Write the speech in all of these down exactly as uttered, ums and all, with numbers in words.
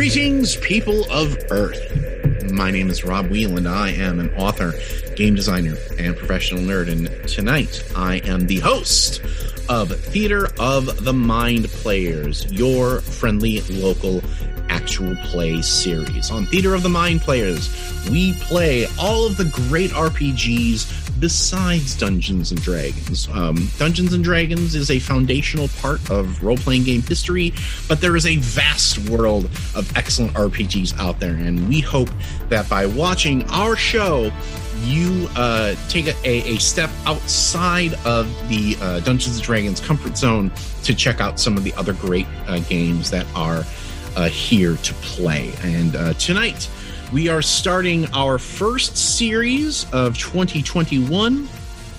Greetings, people of Earth. My name is Rob Wheel, and I am an author, game designer, and professional nerd. And tonight, I am the host of Theater of the Mind Players, your friendly local actual play series. On Theater of the Mind Players, we play all of the great R P Gs besides Dungeons and Dragons. Um, Dungeons and Dragons is a foundational part of role-playing game history, but there is a vast world of excellent R P Gs out there, and we hope that by watching our show, you uh, take a, a step outside of the uh, Dungeons and Dragons comfort zone to check out some of the other great uh, games that are uh, here to play. And uh, tonight, we are starting our first series of twenty twenty-one,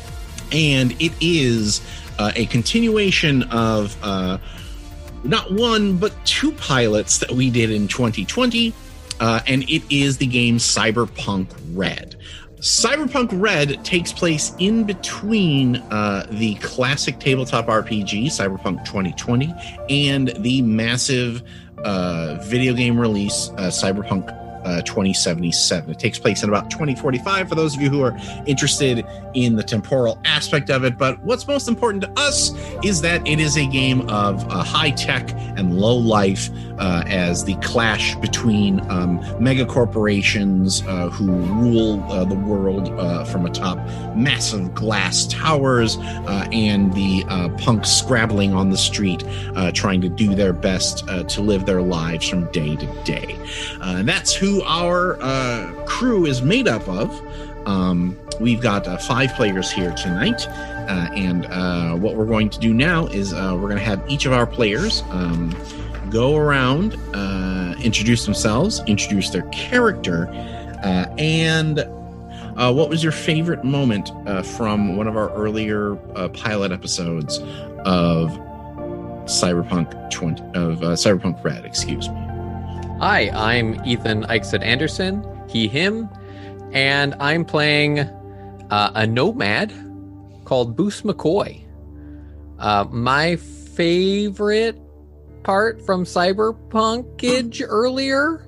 and it is uh, a continuation of uh, not one, but two pilots that we did in twenty twenty, uh, and it is the game Cyberpunk Red. Cyberpunk Red takes place in between uh, the classic tabletop R P G, Cyberpunk twenty twenty, and the massive uh, video game release, uh, Cyberpunk Uh, twenty seventy-seven. It takes place in about twenty forty-five for those of you who are interested in the temporal aspect of it. But what's most important to us is that it is a game of uh, high tech and low life uh, as the clash between um, mega corporations uh, who rule uh, the world uh, from atop massive glass towers uh, and the uh, punks scrabbling on the street uh, trying to do their best uh, to live their lives from day to day. Uh, and that's who our uh, crew is made up of. Um, we've got uh, five players here tonight, uh, and uh, what we're going to do now is uh, we're going to have each of our players um, go around, uh, introduce themselves, introduce their character, uh, and uh, what was your favorite moment uh, from one of our earlier uh, pilot episodes of Cyberpunk twenty of uh, Cyberpunk Red? Excuse me. Hi, I'm Ethan Eichset Anderson, he, him, and I'm playing uh, a nomad called Boos McCoy. Uh, my favorite part from Cyberpunkage earlier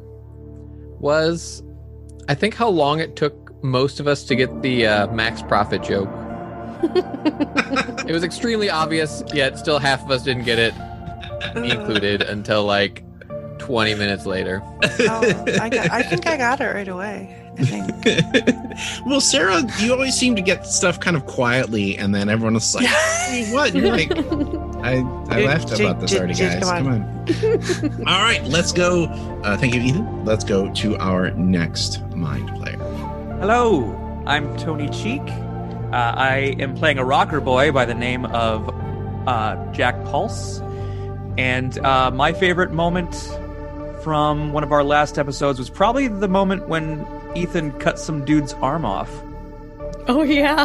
was, I think, how long it took most of us to get the uh, Max Profit joke. It was extremely obvious, yet still half of us didn't get it included until like twenty minutes later. Oh, I, got, I think I got it right away. I think. Well, Sarah, you always seem to get stuff kind of quietly, and then everyone is like, hey, what? You're like, I, I laughed J- about this J- already, J- guys. come Come on. on. All right, let's go. Uh, thank you, Ethan. Let's go to our next mind player. Hello, I'm Tony Cheek. Uh, I am playing a rocker boy by the name of uh, Jack Pulse. And uh, my favorite moment from one of our last episodes was probably the moment when Ethan cut some dude's arm off. Oh, yeah.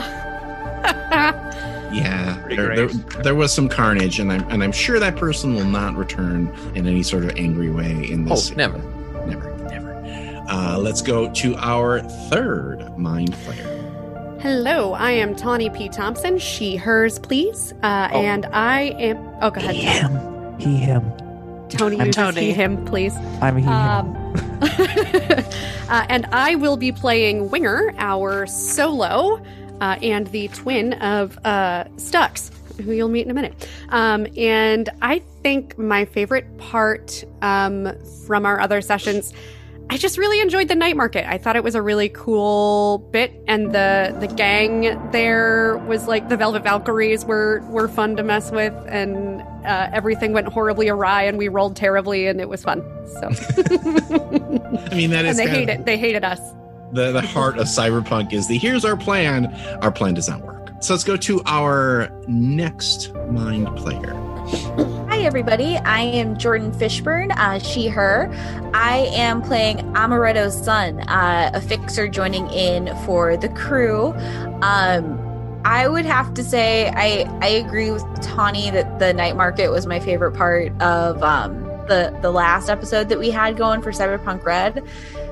Yeah, there, there, there was some carnage, and I'm, and I'm sure that person will not return in any sort of angry way in this. Oh, never. Never, never. Uh, let's go to our third mind player. Hello, I am Tawny P. Thompson, she, hers, please. Uh, Oh. And I am... Oh, go ahead. He, him. He, him. Tony, I'm uses Tony. he, him, please. I'm he, Um, him. uh, and I will be playing Winger, our solo, uh, and the twin of uh, Stux, who you'll meet in a minute. Um, and I think my favorite part um, from our other sessions, I just really enjoyed the night market. I thought it was a really cool bit, and the the gang there was like the Velvet Valkyries were were fun to mess with, and uh, everything went horribly awry, and we rolled terribly, and it was fun. So, I mean, that is and they kind hate of it. They hated us. the the heart of Cyberpunk is the here's our plan. Our plan does not work. So let's go to our next mind player. Hi, everybody. I am Jordan Fishburne, uh, she, her. I am playing Amaretto's son, uh, a fixer joining in for the crew. Um, I would have to say I, I agree with Tawny that the night market was my favorite part of um, the, the last episode that we had going for Cyberpunk Red.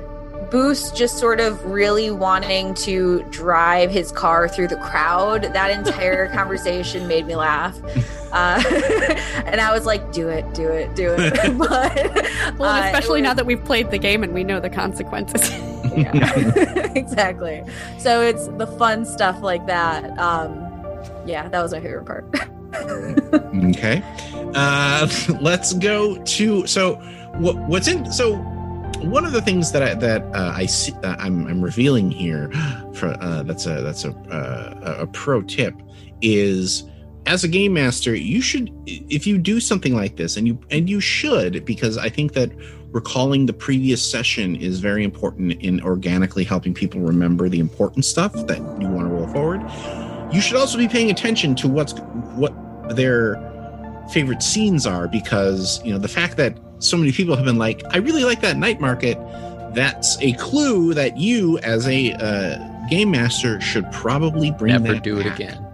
Boost just sort of really wanting to drive his car through the crowd. That entire conversation made me laugh. Uh, and I was like, do it, do it, do it. But, well, uh, especially was, now that we've played the game and we know the consequences. Yeah, exactly. So it's the fun stuff like that. Um, yeah, that was my favorite part. Okay. Uh, let's go to, so what, what's in, so one of the things that I, that uh, I see, uh, I'm, I'm revealing here for, uh, that's a, that's a, uh, a pro tip is, as a game master, you should, if you do something like this, and you and you should, because I think that recalling the previous session is very important in organically helping people remember the important stuff that you want to roll forward. You should also be paying attention to what's what their favorite scenes are, because you know the fact that so many people have been like, I really like that night market. That's a clue that you, as a uh, game master, should probably bring Never that do it back. again.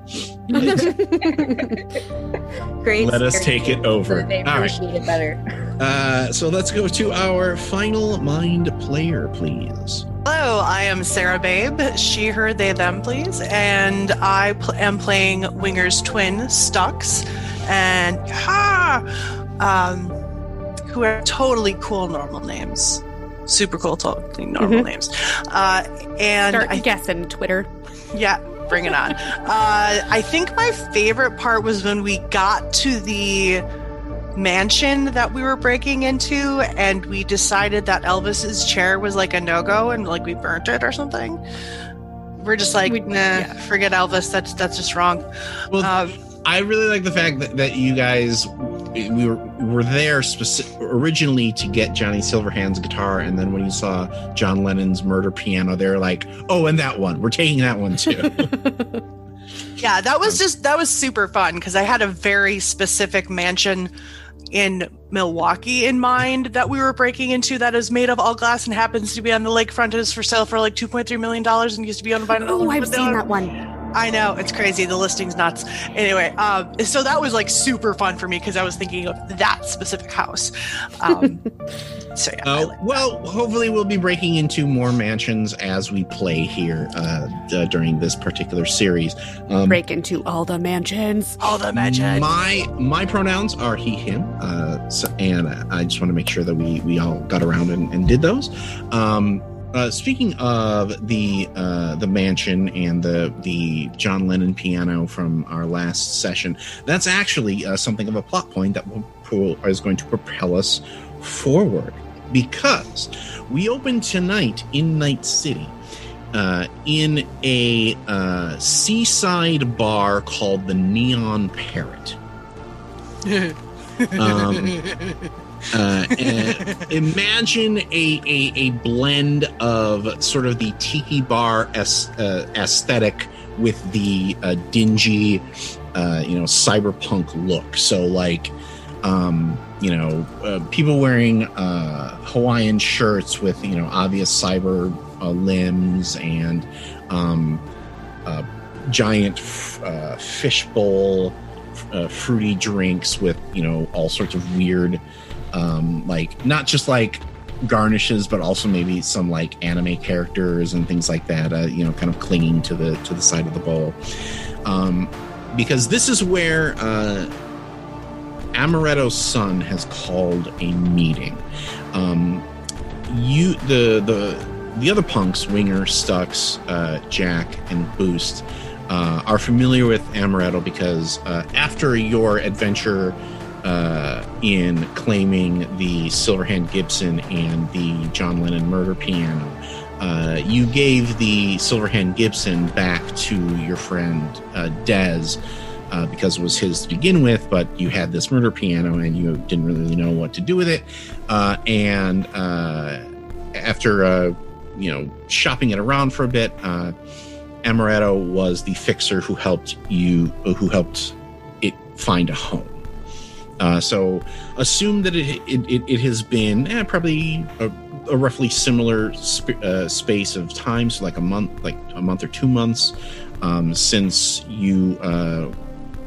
Great. Let us take it over. So that they All right. appreciate it better. Uh, so let's go to our final mind player, please. Hello, I am Sarah Babe, she, her, they, them, please, and I pl- am playing Winger's twin, Stux, and ha, um, who are totally cool normal names, super cool, totally normal Mhm. names, uh, and Start I guessing, Twitter. yeah, bring it on. uh, I think my favorite part was when we got to the mansion that we were breaking into and we decided that Elvis's chair was like a no-go and like we burnt it or something. We're just like, We- nah, yeah. forget Elvis. That's that's just wrong. Well, Um, I really like the fact that, that you guys we were were there speci- originally to get Johnny Silverhand's guitar, and then when you saw John Lennon's Murder Piano, they're like, oh, and that one, we're taking that one too. yeah, that was just that was super fun because I had a very specific mansion in Milwaukee in mind that we were breaking into that is made of all glass and happens to be on the lakefront. It is for sale for like two point three million dollars and used to be owned by an Oh, I've seen that one. I know, it's crazy. The listing's nuts. Anyway, um, so that was like super fun for me because I was thinking of that specific house. Um, so yeah. I Uh, like well, hopefully we'll be breaking into more mansions as we play here uh, d- during this particular series. Um, Break into all the mansions. all the magic. My my pronouns are he, him, uh, so, and I just want to make sure that we we all got around and, and did those. Um, uh, speaking of the uh, the mansion and the the John Lennon piano from our last session, that's actually uh, something of a plot point that will, will is going to propel us forward, because we open tonight in Night City. Uh, in a uh, seaside bar called the Neon Parrot. Um, uh, uh, imagine a, a, a blend of sort of the tiki bar as, uh, aesthetic with the uh, dingy, uh, you know, cyberpunk look. So, like, um, you know, uh, people wearing uh, Hawaiian shirts with, you know, obvious cyber uh, limbs and um, uh, giant f- uh, fishbowl, uh, fruity drinks with, you know, all sorts of weird, um, like, not just like garnishes, but also maybe some like anime characters and things like that, uh, you know, kind of clinging to the to the side of the bowl. Um, because this is where uh, Amaretto's son has called a meeting. Um, you, the the the other punks, Winger, Stux, uh, Jack, and Boost, uh, are familiar with Amaretto because uh, after your adventure uh, in claiming the Silverhand Gibson and the John Lennon murder piano, uh, you gave the Silverhand Gibson back to your friend uh, Dez. Uh, because it was his to begin with, but you had this murder piano and you didn't really know what to do with it. Uh, and uh, after, uh, you know, shopping it around for a bit, uh, Amaretto was the fixer who helped you, who helped it find a home. Uh, so assume that it it, it, it has been eh, probably a, a roughly similar sp- uh, space of time, so like a month, like a month or two months, um, since you. Uh,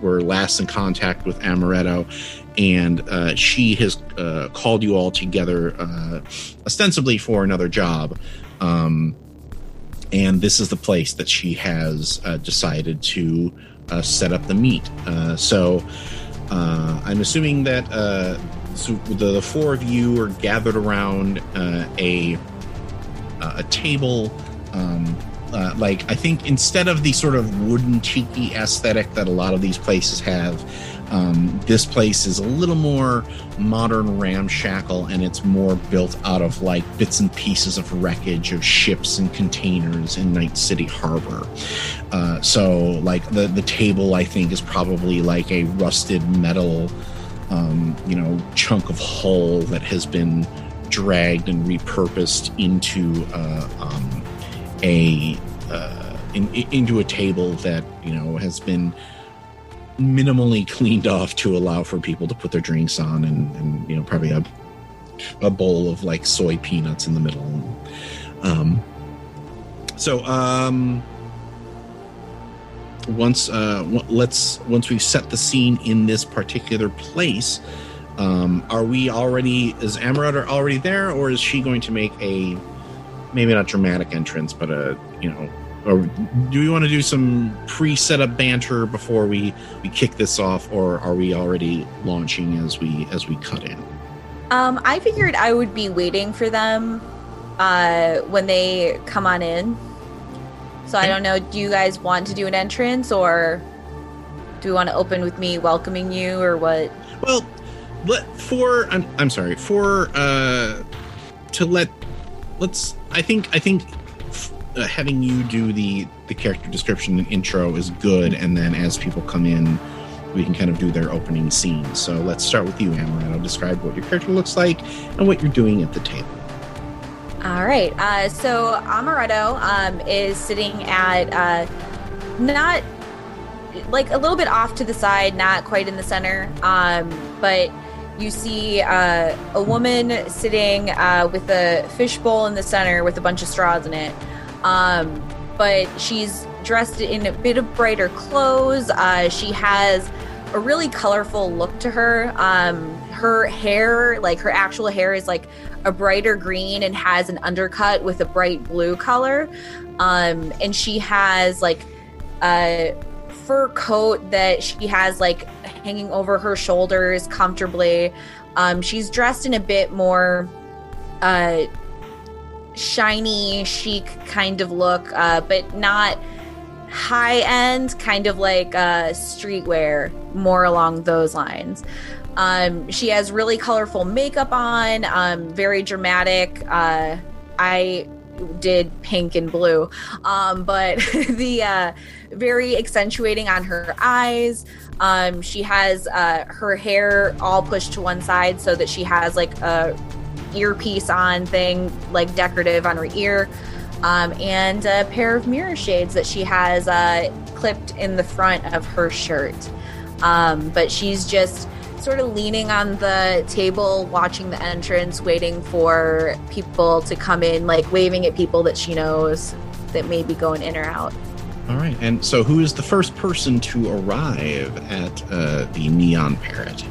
were last in contact with Amaretto, and uh, she has uh, called you all together uh, ostensibly for another job. Um, and this is the place that she has uh, decided to uh, set up the meet. Uh, so uh, I'm assuming that uh, so the, the four of you are gathered around uh, a a table. Um, Uh, like, I think instead of the sort of wooden tiki aesthetic that a lot of these places have, um, this place is a little more modern, ramshackle, and it's more built out of like bits and pieces of wreckage of ships and containers in Night City Harbor. Uh, so like the, the table, I think, is probably like a rusted metal, um, you know, chunk of hull that has been dragged and repurposed into uh, um, a uh, in, into a table that, you know, has been minimally cleaned off to allow for people to put their drinks on, and, and you know, probably a a bowl of like soy peanuts in the middle. Um, so um, once uh, w- let's once we've set the scene in this particular place, um, are we already? Is Amaretto already there, or is she going to make a maybe not dramatic entrance, but a, you know, or do we want to do some pre-setup banter before we, we kick this off, or are we already launching as we as we cut in? Um, I figured I would be waiting for them uh, when they come on in. So I don't know, do you guys want to do an entrance, or do we want to open with me welcoming you, or what? Well, let for I'm I'm sorry for uh to let let's I think I think uh, having you do the the character description and intro is good, and then as people come in, we can kind of do their opening scene. So let's start with you, Amaretto. Describe what your character looks like and what you're doing at the table. All right. Uh, so Amaretto um, is sitting at uh, not like a little bit off to the side, not quite in the center, um, but you see uh, a woman sitting uh, with a fishbowl in the center with a bunch of straws in it. Um, but she's dressed in a bit of brighter clothes. Uh, she has a really colorful look to her. Um, her hair, like her actual hair, is like a brighter green and has an undercut with a bright blue color. Um, and she has like a fur coat that she has like hanging over her shoulders comfortably. Um, she's dressed in a bit more uh, shiny, chic kind of look, uh, but not high end, kind of like uh, streetwear, more along those lines. Um, she has really colorful makeup on, um, very dramatic. Uh, I did pink and blue, um, but the uh, very accentuating on her eyes. Um, she has uh, her hair all pushed to one side so that she has like a earpiece on thing, like decorative on her ear, um, and a pair of mirror shades that she has uh, clipped in the front of her shirt. Um, but she's just sort of leaning on the table, watching the entrance, waiting for people to come in, like waving at people that she knows that may be going in or out. All right. And so who is the first person to arrive at uh, the Neon Parrot?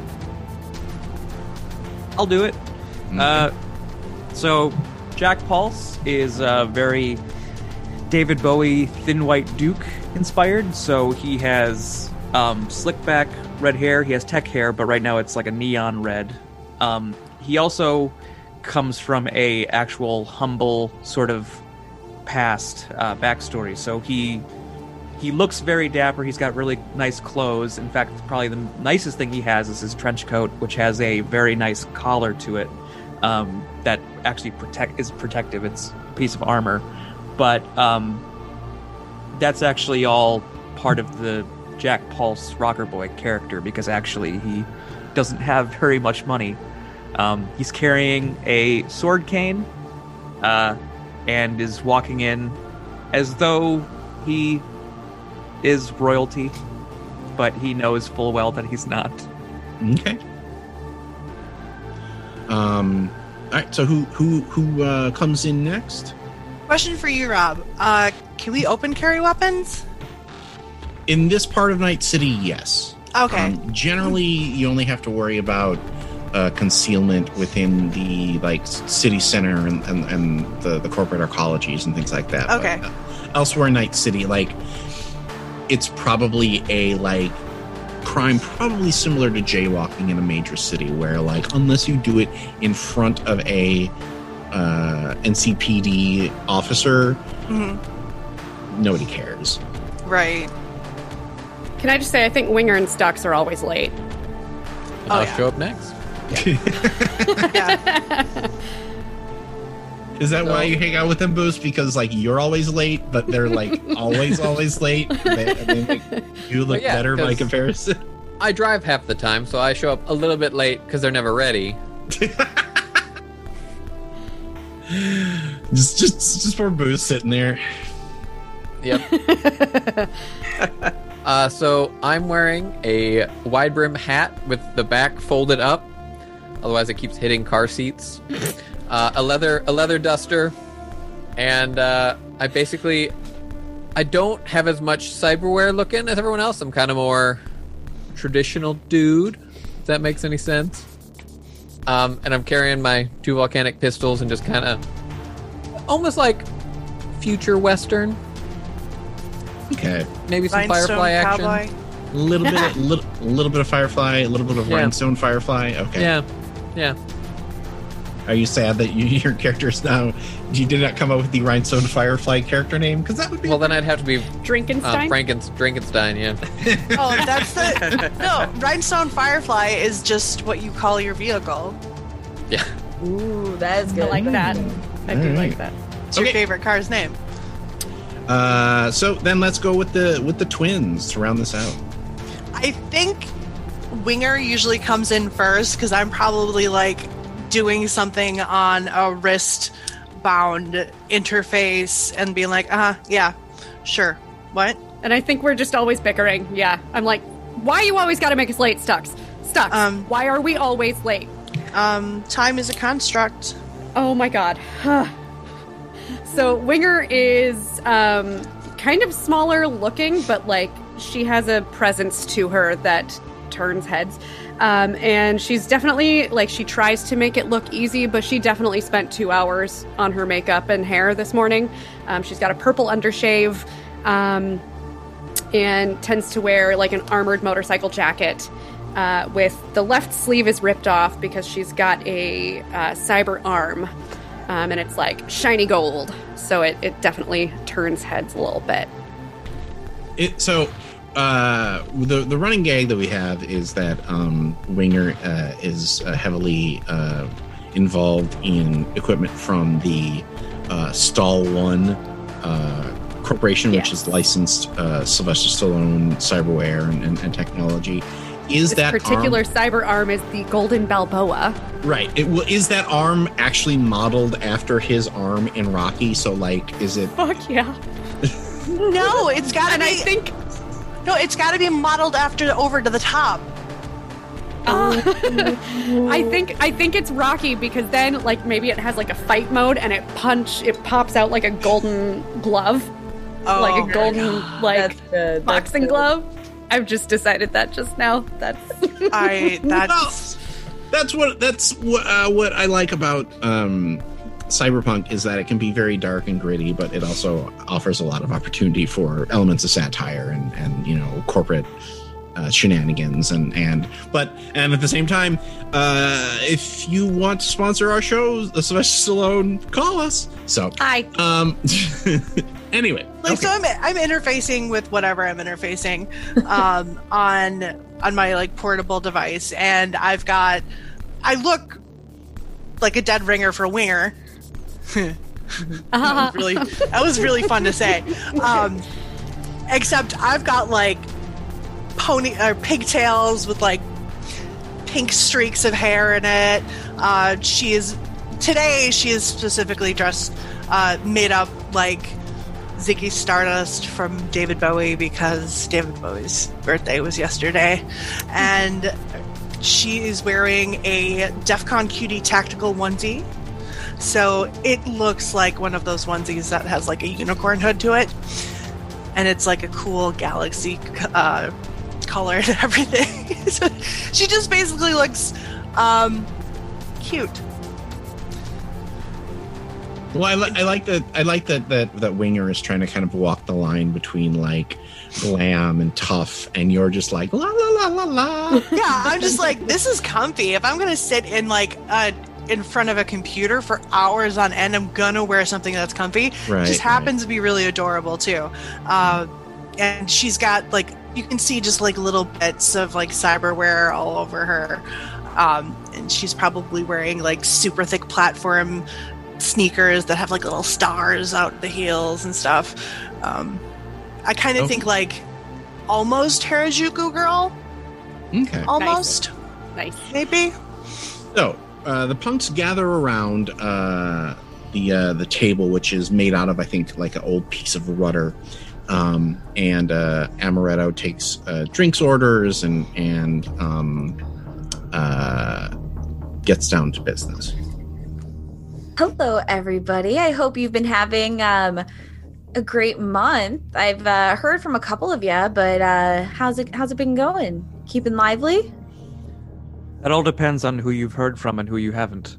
I'll do it. Okay. Uh, so Jack Pulse is uh, very David Bowie Thin White Duke inspired. So he has um, slick back red hair. He has tech hair, but right now it's like a neon red. Um, he also comes from a actual humble sort of past uh, backstory. So he he looks very dapper. He's got really nice clothes. In fact, probably the nicest thing he has is his trench coat, which has a very nice collar to it um, that actually protect is protective. It's a piece of armor, but um, that's actually all part of the Jack Pulse Rocker Boy character, because actually he doesn't have very much money. Um, he's carrying a sword cane uh, and is walking in as though he is royalty, but he knows full well that he's not. Okay. Um. All right. So who who who uh, comes in next? Question for you, Rob. Uh, can we open carry weapons? In this part of Night City, yes. Okay. Um, generally, you only have to worry about uh, concealment within the like city center and, and, and the, the corporate arcologies and things like that. Okay. But, uh, elsewhere in Night City, like it's probably a like crime probably similar to jaywalking in a major city, where like unless you do it in front of a uh, N C P D officer, Mm-hmm. nobody cares. Right. Can I just say, I think Winger and Stux are always late. And Oh, I'll yeah. show up next. Yeah. Is that So- why you hang out with them, Boost? Because like you're always late, but they're like always, always late. They, and they make you look yeah, better by 'cause- comparison. I drive half the time, so I show up a little bit late because they're never ready. just, just, just for Boost sitting there. Yep. uh, so I'm wearing a wide brim hat with the back folded up. Otherwise, it keeps hitting car seats. Uh, a leather a leather duster, and uh, I basically I don't have as much cyberware looking as everyone else. I'm kind of more traditional dude. If that makes any sense. Um, and I'm carrying my two volcanic pistols and just kind of almost like future western. Okay, Maybe some Rhinestone Firefly action. Cowboy. a little bit, little, little bit of Firefly, a little bit of Yeah. Rhinestone Firefly. Okay. Yeah, yeah. Are you sad that you, your characters now you did not come up with the Rhinestone Firefly character name? Because that would be Well, then I'd have to be uh, Drinkenstein? Frankens, Drinkenstein, yeah. Oh, that's the no. Rhinestone Firefly is just what you call your vehicle. Yeah. Ooh, that is I good. like that. I do Alright. like that. It's your Okay. favorite car's name. Uh, so then let's go with the with the twins to round this out. I think Winger usually comes in first because I'm probably like doing something on a wrist bound interface and being like, uh huh, yeah, sure. What? And I think we're just always bickering. Yeah. I'm like, why you always got to make us late, Stux? Stux, Um, why are we always late? Um, time is a construct. Oh my god. So Winger is um, kind of smaller looking, but like she has a presence to her that turns heads. Um, and she's definitely like she tries to make it look easy, but she definitely spent two hours on her makeup and hair this morning. Um, she's got a purple undershave um, and tends to wear like an armored motorcycle jacket. Uh, with the left sleeve is ripped off because she's got a uh, cyber arm, um, and it's like shiny gold, so it, it definitely turns heads a little bit. It so uh, the the running gag that we have is that um, Winger uh, is uh, heavily uh, involved in equipment from the uh, Stall One uh, Corporation, which Yes. is licensed uh, Sylvester Stallone cyberware and, and, and technology. Is This that particular arm, cyber arm is the Golden Balboa. right? It will. Is that arm actually modeled after his arm in Rocky? So, like, is it? Fuck yeah! No, it's got to And be. I think no, it's got to be modeled after over to the top. uh, I think I think it's Rocky because then like maybe it has like a fight mode and it punch it pops out like a golden glove, Oh, like a golden like That's good. That's boxing good. glove. I've just decided that just now. That's I that's That's what that's what uh, what I like about um, cyberpunk is that it can be very dark and gritty, but it also offers a lot of opportunity for elements of satire and, and you know corporate uh, shenanigans and and but and at the same time, uh, if you want to sponsor our shows, the Sylvester Stallone, call us. So I um, anyway, like okay. so I'm I'm interfacing with whatever I'm interfacing um, on on my like portable device, and I've got I look like a dead ringer for Winger. That was really that was really fun to say. Um, except I've got like pony or pigtails with like pink streaks of hair in it. Uh, she is today. She is specifically dressed, uh, made up like Ziggy Stardust from David Bowie because David Bowie's birthday was yesterday, and she is wearing a DEF CON Cutie tactical onesie. So it looks like one of those onesies that has like a unicorn hood to it, and it's like a cool galaxy uh, color and everything. So she just basically looks um, cute. Well, I, li- I like that. I like that that that Winger is trying to kind of walk the line between like glam and tough, and you're just like la la la la la. Yeah, I'm just like, this is comfy. If I'm gonna sit in like uh in front of a computer for hours on end, I'm gonna wear something that's comfy. Right, it just happens right. to be really adorable too. Uh, and she's got like, you can see just like little bits of like cyberware all over her. Um, and she's probably wearing like super thick platform sneakers that have like little stars out the heels and stuff. Um, I kind of Oh. think like almost Harajuku girl, Okay. almost Nice. maybe. So uh, the punks gather around uh, the uh, the table, which is made out of, I think, like an old piece of rudder. Um, and uh, Amaretto takes uh, drinks orders and and um, uh, gets down to business. Hello, everybody. I hope you've been having um, a great month. I've uh, heard from a couple of you, but uh, how's it how's it been going? Keeping lively? That all depends on who you've heard from and who you haven't.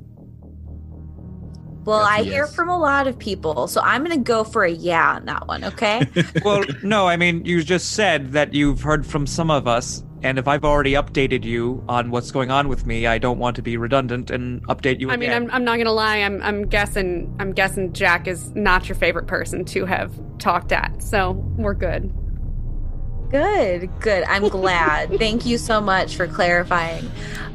Well, Yes, I yes. hear from a lot of people, so I'm going to go for a yeah on that one, okay? Well, no, I mean, you just said that you've heard from some of us, and if I've already updated you on what's going on with me, I don't want to be redundant and update you I mean, again. I'm, I'm not gonna lie. I'm I'm guessing I'm guessing Jack is not your favorite person to have talked at. So we're good. Good, good. I'm glad. Thank you so much for clarifying.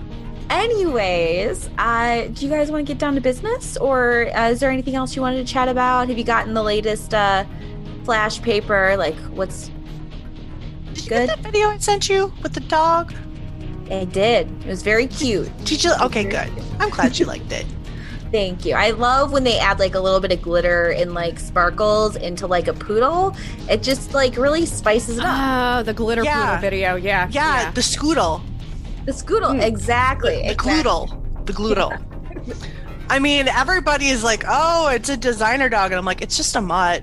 Anyways, uh, do you guys want to get down to business, or uh, is there anything else you wanted to chat about? Have you gotten the latest uh, flash paper? Like, what's Did you Good. get that video I sent you with the dog? I did. It was very cute. Did you? Okay, good. I'm glad you liked it. Thank you. I love when they add like a little bit of glitter and like sparkles into like a poodle. It just like really spices it up. Oh, the glitter Yeah. poodle video. Yeah. Yeah, the scoodle, The scoodle, Mm. exactly. the exactly. gloodle, the gloodle. I mean, everybody is like, "Oh, it's a designer dog," and I'm like, "It's just a mutt,"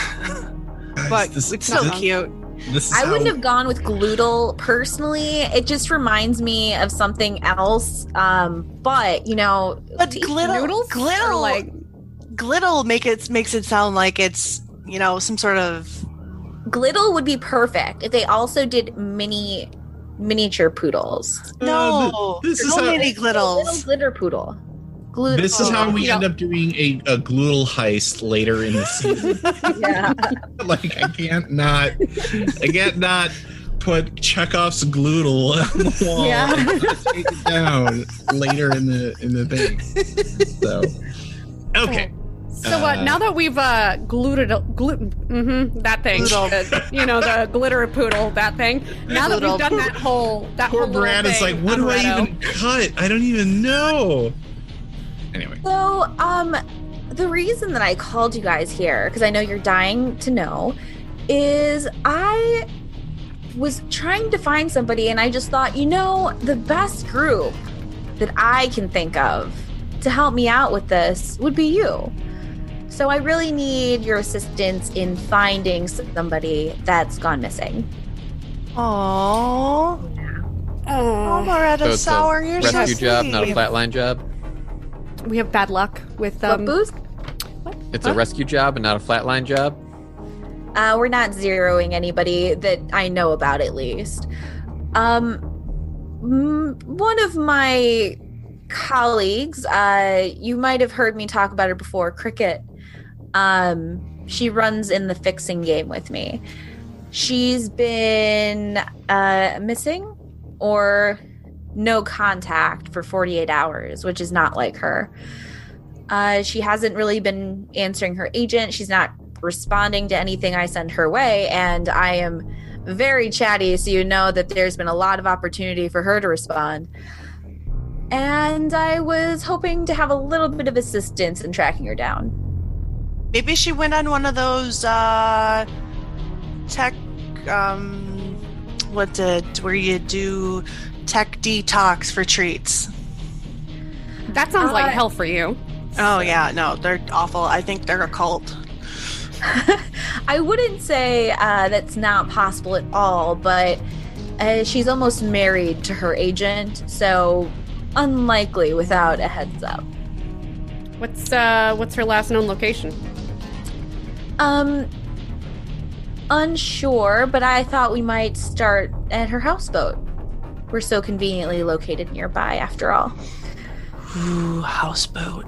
but this, it's so this- cute. this is I wouldn't how- have gone with gloodle personally. It just reminds me of something else. Um, but you know, But the- gliddle, Noodles or gliddle, like gliddle make it makes it sound like it's, you know, some sort of gliddle would be perfect if they also did mini miniature poodles. Uh, no. th- this there's is no how- mini Little gliddles. glitter poodle. Glu- This is how we Yeah. end up doing a, a gloodle heist later in the season. Yeah. Like I can't not, I can't not put Chekhov's gloodle on the wall. Yeah. and take it down later in the in the thing. So, okay. So uh, Uh, now that we've uh, glued it, glu- mm-hmm, that thing, Gloodle. the- you know, the glitter poodle, that thing. Now that Gloodle. we've done that whole, that Poor whole little Brad is thing, like, what do I Amaretto. even cut? I don't even know. Anyway, So, um, the reason that I called you guys here, because I know you're dying to know, is I was trying to find somebody, and I just thought, you know, the best group that I can think of to help me out with this would be you. So I really need your assistance in finding somebody that's gone missing. Aww. Oh, Oh, Loretta So it's Sour, a you're rescue so job, not a sweet. flatline job. we have bad luck with um. what booze? It's Huh? a rescue job and not a flatline job. Uh, we're not zeroing anybody that I know about, at least. Um, mm, one of my colleagues, uh, you might have heard me talk about her before, Cricket. Um, she runs in the fixing game with me. She's been uh, missing or no contact for forty-eight hours, which is not like her. Uh, she hasn't really been answering her agent. She's not responding to anything I send her way, and I am very chatty, so you know that there's been a lot of opportunity for her to respond. And I was hoping to have a little bit of assistance in tracking her down. Maybe she went on one of those uh, tech, um, what did, where you do tech detox for treats. That sounds like Uh, hell for you. Oh yeah, no, they're awful. I think they're a cult. I wouldn't say uh, that's not possible at all, but Uh, she's almost married to her agent, so unlikely without a heads up. What's uh what's her last known location? Um, unsure, but I thought we might start at her houseboat. We're so conveniently located nearby, after all. Ooh, houseboat.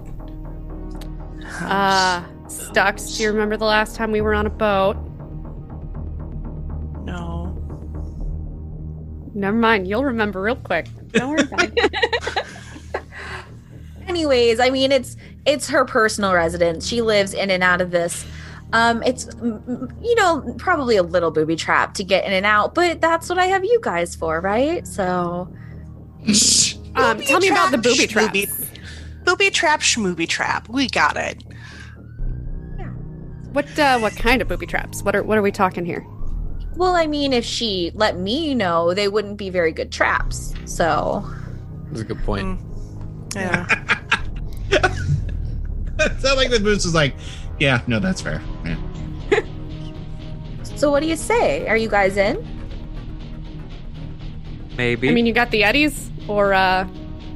Uh, Stux, do you remember the last time we were on a boat? No. Never mind, you'll remember real quick. Don't worry about it. Anyways, I mean, it's it's her personal residence. She lives in and out of this. Um, it's, you know, probably a little booby trap to get in and out, but that's what I have you guys for, right? So, um, tell me about the booby traps. Booby, booby trap, schmooby trap. We got it. What uh, what kind of booby traps? What are what are we talking here? well, I mean, if she let me know, they wouldn't be very good traps. So, That's a good point. Mm. Yeah. It's not like the boots is like, yeah, no, that's fair. Yeah. so what do you say? Are you guys in? Maybe. I mean, you got the Eddies, or uh,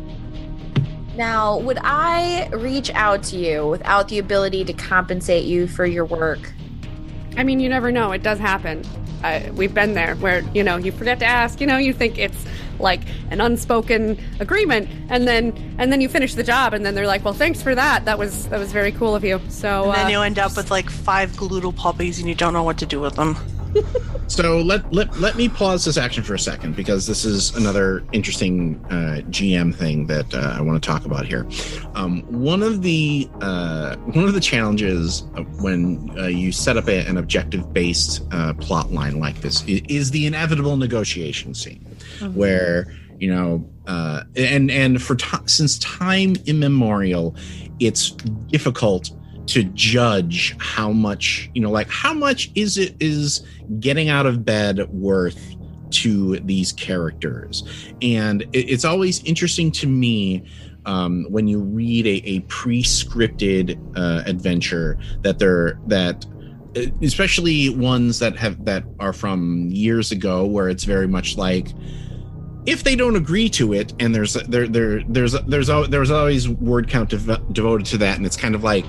Now, would I reach out to you without the ability to compensate you for your work? I mean, you never know. It does happen. Uh, we've been there, where you know you forget to ask. You know, you think it's like an unspoken agreement, and then and then you finish the job, and then they're like, "Well, thanks for that. That was that was very cool of you." So And then uh, you end up with like five gloodle puppies and you don't know what to do with them. So let, let let me pause this action for a second, because this is another interesting uh, G M thing that uh, I want to talk about here. Um, one of the uh, one of the challenges when uh, you set up a, an objective-based uh, plot line like this is, is the inevitable negotiation scene, mm-hmm. where you know, uh, and and for t- since time immemorial, it's difficult to judge how much, you know, like how much is it is getting out of bed worth to these characters. And it, it's always interesting to me um, when you read a, a pre-scripted uh, adventure that they're that especially ones that have that are from years ago, where it's very much like, if they don't agree to it, and there's there there there's there's there's, there's always word count dev- devoted to that, and it's kind of like,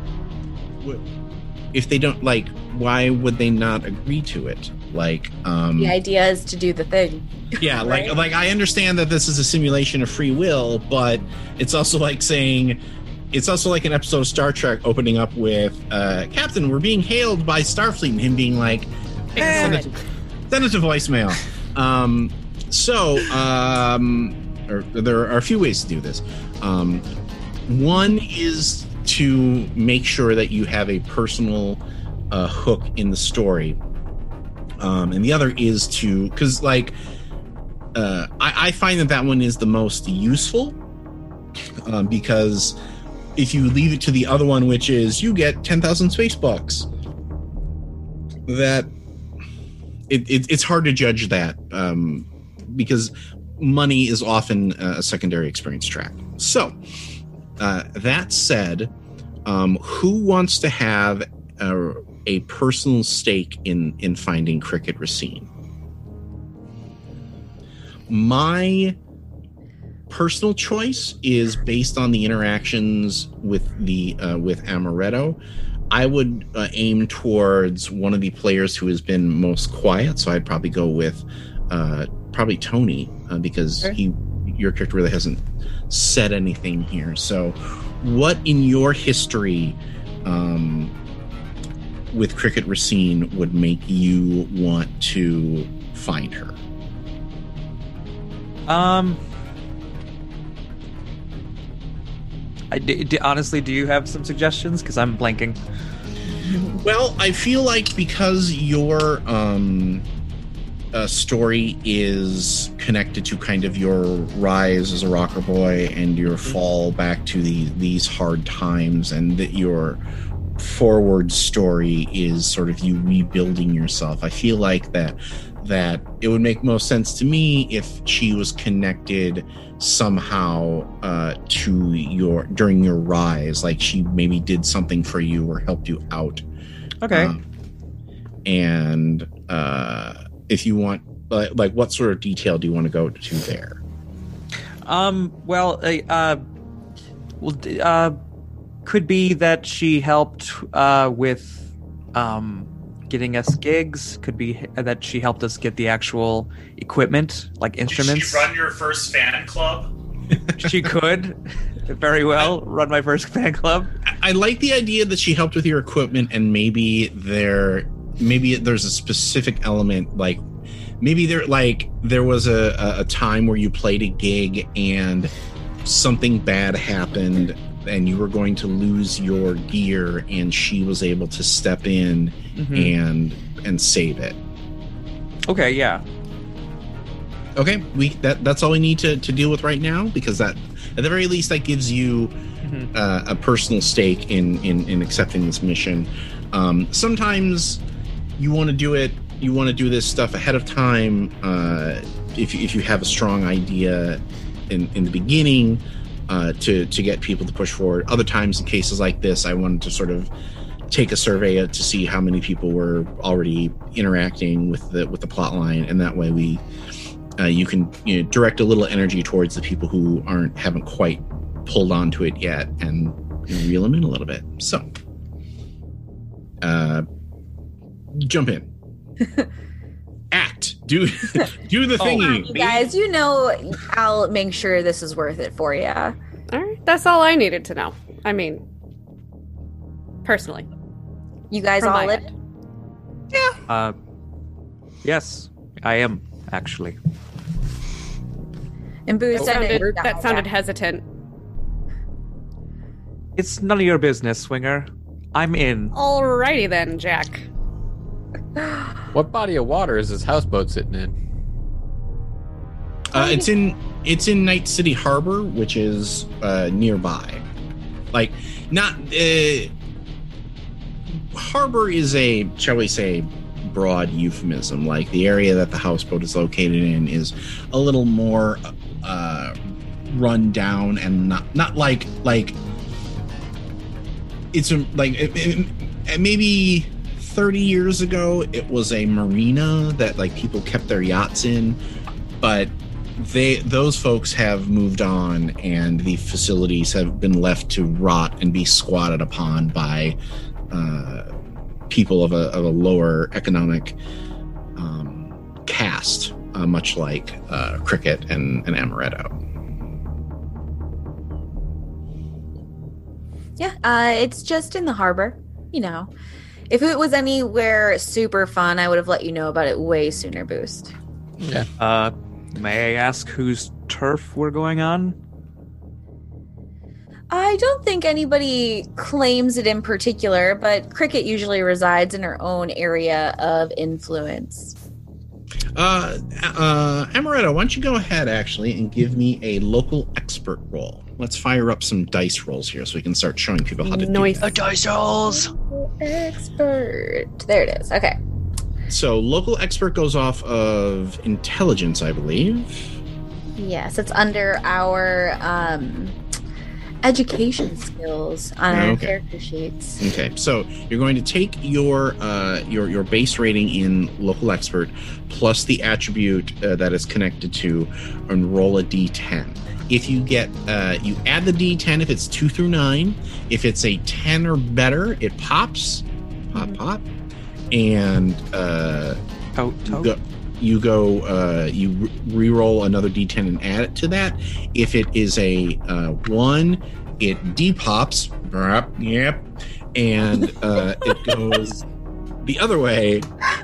if they don't, like, why would they not agree to it? Like, um The idea is to do the thing. yeah, Right? like like I understand that this is a simulation of free will, but it's also like saying, it's also like an episode of Star Trek opening up with uh Captain, we're being hailed by Starfleet, and him being like, send it, send it to voicemail. Um so um or, there are a few ways to do this. Um one is to make sure that you have a personal uh, hook in the story. Um, and the other is to, because like, uh, I, I find that that one is the most useful, um, because if you leave it to the other one, which is you get ten thousand space bucks, that it, it, it's hard to judge that, um, because money is often a secondary experience track. So, Uh, that said, um, who wants to have a, a personal stake in, in finding Cricket Racine? My personal choice is based on the interactions with the uh, with Amaretto. I would uh, aim towards one of the players who has been most quiet, so I'd probably go with uh, probably Tony, uh, because Sure. he your character really hasn't said anything here. So what in your history um, with Cricket Racine would make you want to find her? Um, I, d- d- honestly, do you have some suggestions? Because I'm blanking. Well, I feel like because your um, uh, story is connected to kind of your rise as a rocker boy and your fall back to the, these hard times, and that your forward story is sort of you rebuilding yourself, I feel like that that it would make most sense to me if she was connected somehow uh, to your during your rise, like she maybe did something for you or helped you out. Okay. Um, and uh, if you want like, like what sort of detail do you want to go to there? Um. Well, uh, uh well, d- uh, could be that she helped uh with um getting us gigs. Could be that she helped us get the actual equipment, like instruments. Did she run your first fan club? She could very well run my first fan club. I like the idea that she helped with your equipment, and maybe there, maybe there's a specific element, like maybe there, like there was a, a time where you played a gig and something bad happened, and you were going to lose your gear, and she was able to step in mm-hmm. and and save it. Okay, yeah. Okay, we that that's all we need to, to deal with right now, because that at the very least that gives you mm-hmm. uh, a personal stake in, in, in accepting this mission. Um, sometimes you want to do it, you want to do this stuff ahead of time. Uh, if if you have a strong idea in, in the beginning uh, to to get people to push forward. Other times in cases like this, I wanted to sort of take a survey to see how many people were already interacting with the with the plot line, and that way we. Uh, you can you know, direct a little energy towards the people who aren't haven't quite pulled onto it yet, and you know, reel them in a little bit. So, uh, jump in, act, do do the thingy. Oh, you guys, you know, I'll make sure this is worth it for you. All right, that's all I needed to know. I mean, personally, you guys all live? Yeah. Uh, yes, I am actually. And Boo that sounded, that sounded hesitant. It's none of your business, Swinger. I'm in. Alrighty then, Jack. What body of water is this houseboat sitting in? Uh, it's in it's in Night City Harbor, which is uh, nearby. Like, not uh, harbor is a, shall we say, broad euphemism. Like, the area that the houseboat is located in is a little more uh, run down, and not not like like it's a, like it, it, maybe thirty years ago it was a marina that like people kept their yachts in, but they those folks have moved on, and the facilities have been left to rot and be squatted upon by uh, people of a, of a lower economic um, caste, uh, much like uh, Cricket and, and Amaretto. Yeah, uh, it's just in the harbor. You know, if it was anywhere super fun, I would have let you know about it way sooner, Boost. Yeah. Uh, may I ask whose turf we're going on? I don't think anybody claims it in particular, but Cricket usually resides in her own area of influence. Uh, uh, Amaretto, why don't you go ahead, actually, and give me a local expert roll. Let's fire up some dice rolls here so we can start showing people how to Noise. do that. A dice rolls! Expert. There it is. Okay. So local expert goes off of intelligence, I believe. Yes, it's under our um, education skills on our Okay. character sheets. Okay, so you're going to take your uh, your your base rating in local expert plus the attribute uh, that is connected to, and roll a d ten. If you get, uh, you add the d ten if it's two through nine. If it's a ten or better, it pops, pop, Mhm. pop, and uh, Tote, you tote. go, you go, uh, you re- re-roll another d ten and add it to that. If it is a uh, one, it depops, yep, and uh, it goes the other way.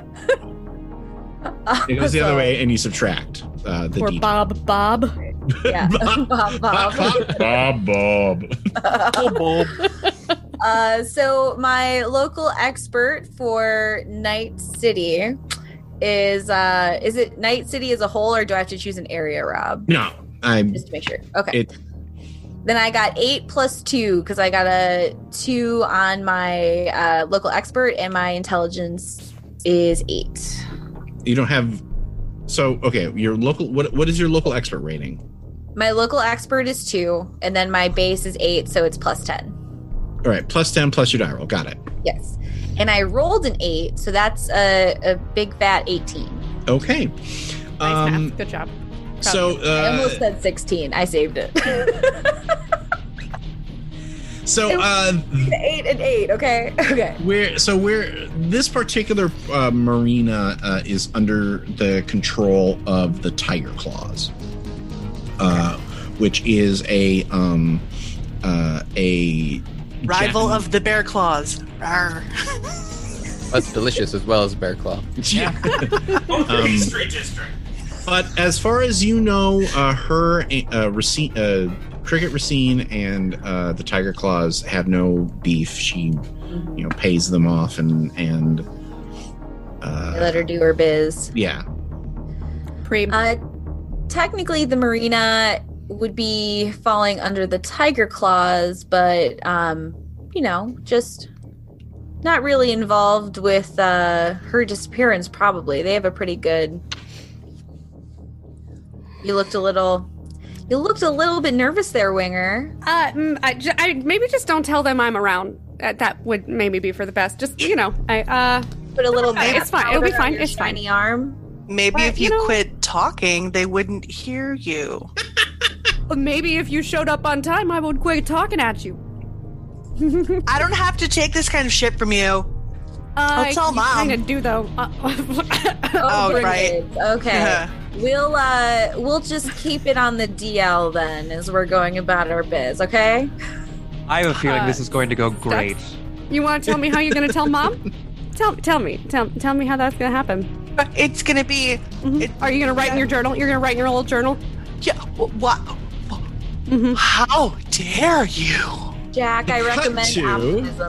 It goes the other way, and you subtract uh, the Or d ten. Bob Bob. Yeah. Bob, Bob, Bob. Bob, Bob. Oh, Uh, so my local expert for Night City is uh is it Night City as a whole, or do I have to choose an area, Rob? No, I'm. Just to make sure. Okay. It, Then I got eight plus two because I got a two on my uh, local expert, and my intelligence is eight. you don't have. So okay, your local. What what is your local expert rating? My local expert is two, and then my base is eight, so it's plus ten. All right, plus ten plus your die roll. Got it. Yes. And I rolled an eight, so that's a, a big fat eighteen. Okay. Nice Um, math. Good job. Proud so, of you. I uh, almost said sixteen. I saved it. so, uh, eight and eight. Okay. Okay. we're so we're this particular uh, marina uh, is under the control of the Tiger Claws, uh, which is a um, uh, a Rival Japan- of the Bear Claws. Arr. That's delicious as well as bear claw. Yeah. Both Um, um, Street District. But as far as you know, uh, her, uh, Racine, uh, Cricket Racine and uh, the Tiger Claws have no beef. She, you know, pays them off and and uh, I let her do her biz. yeah. Pre- Uh, technically, the marina would be falling under the Tiger Claws, but um, you know, just not really involved with uh, her disappearance. Probably, they have a pretty good. You looked a little. You looked a little bit nervous there, Winger. Uh, mm, I, j- I maybe just don't tell them I'm around. Uh, that would maybe be for the best. Just you know, I uh, Put a little. Okay, baby it's fine. It'll be powder on fine. your It's fine. shiny arm. Maybe But, if you, you know- quit talking, they wouldn't hear you. maybe if you showed up on time, I would quit talking at you. I don't have to take this kind of shit from you. I tell Mom. Kind of do though. Uh, Oh, bring right. it. Okay. We'll uh we'll just keep it on the D L then as we're going about our biz, okay? I have a feeling Uh, this is going to go great. You want to tell me how you're going to tell Mom? Tell tell me. Tell tell me how that's going to happen. It's gonna be. Mhm. It, Are you going to write in your journal? You're going to write in your little journal? yeah. What? Mhm. How dare you? Jack, I Cut recommend to- optimism.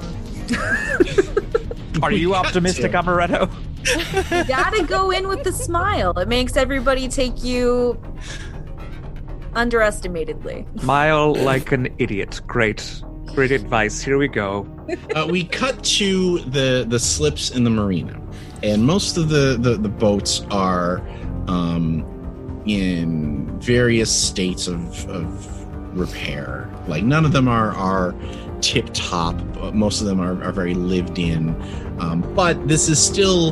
Are you optimistic, Amaretto? You gotta go in with the smile. It makes everybody take you underestimatedly. Smile like an idiot. Great. Great advice. Here we go. uh, we cut to the the slips in the marina, and most of the the, the boats are um, in various states of, of repair. Like none of them are are tip top. Most of them are, are very lived in. Um, but this is still.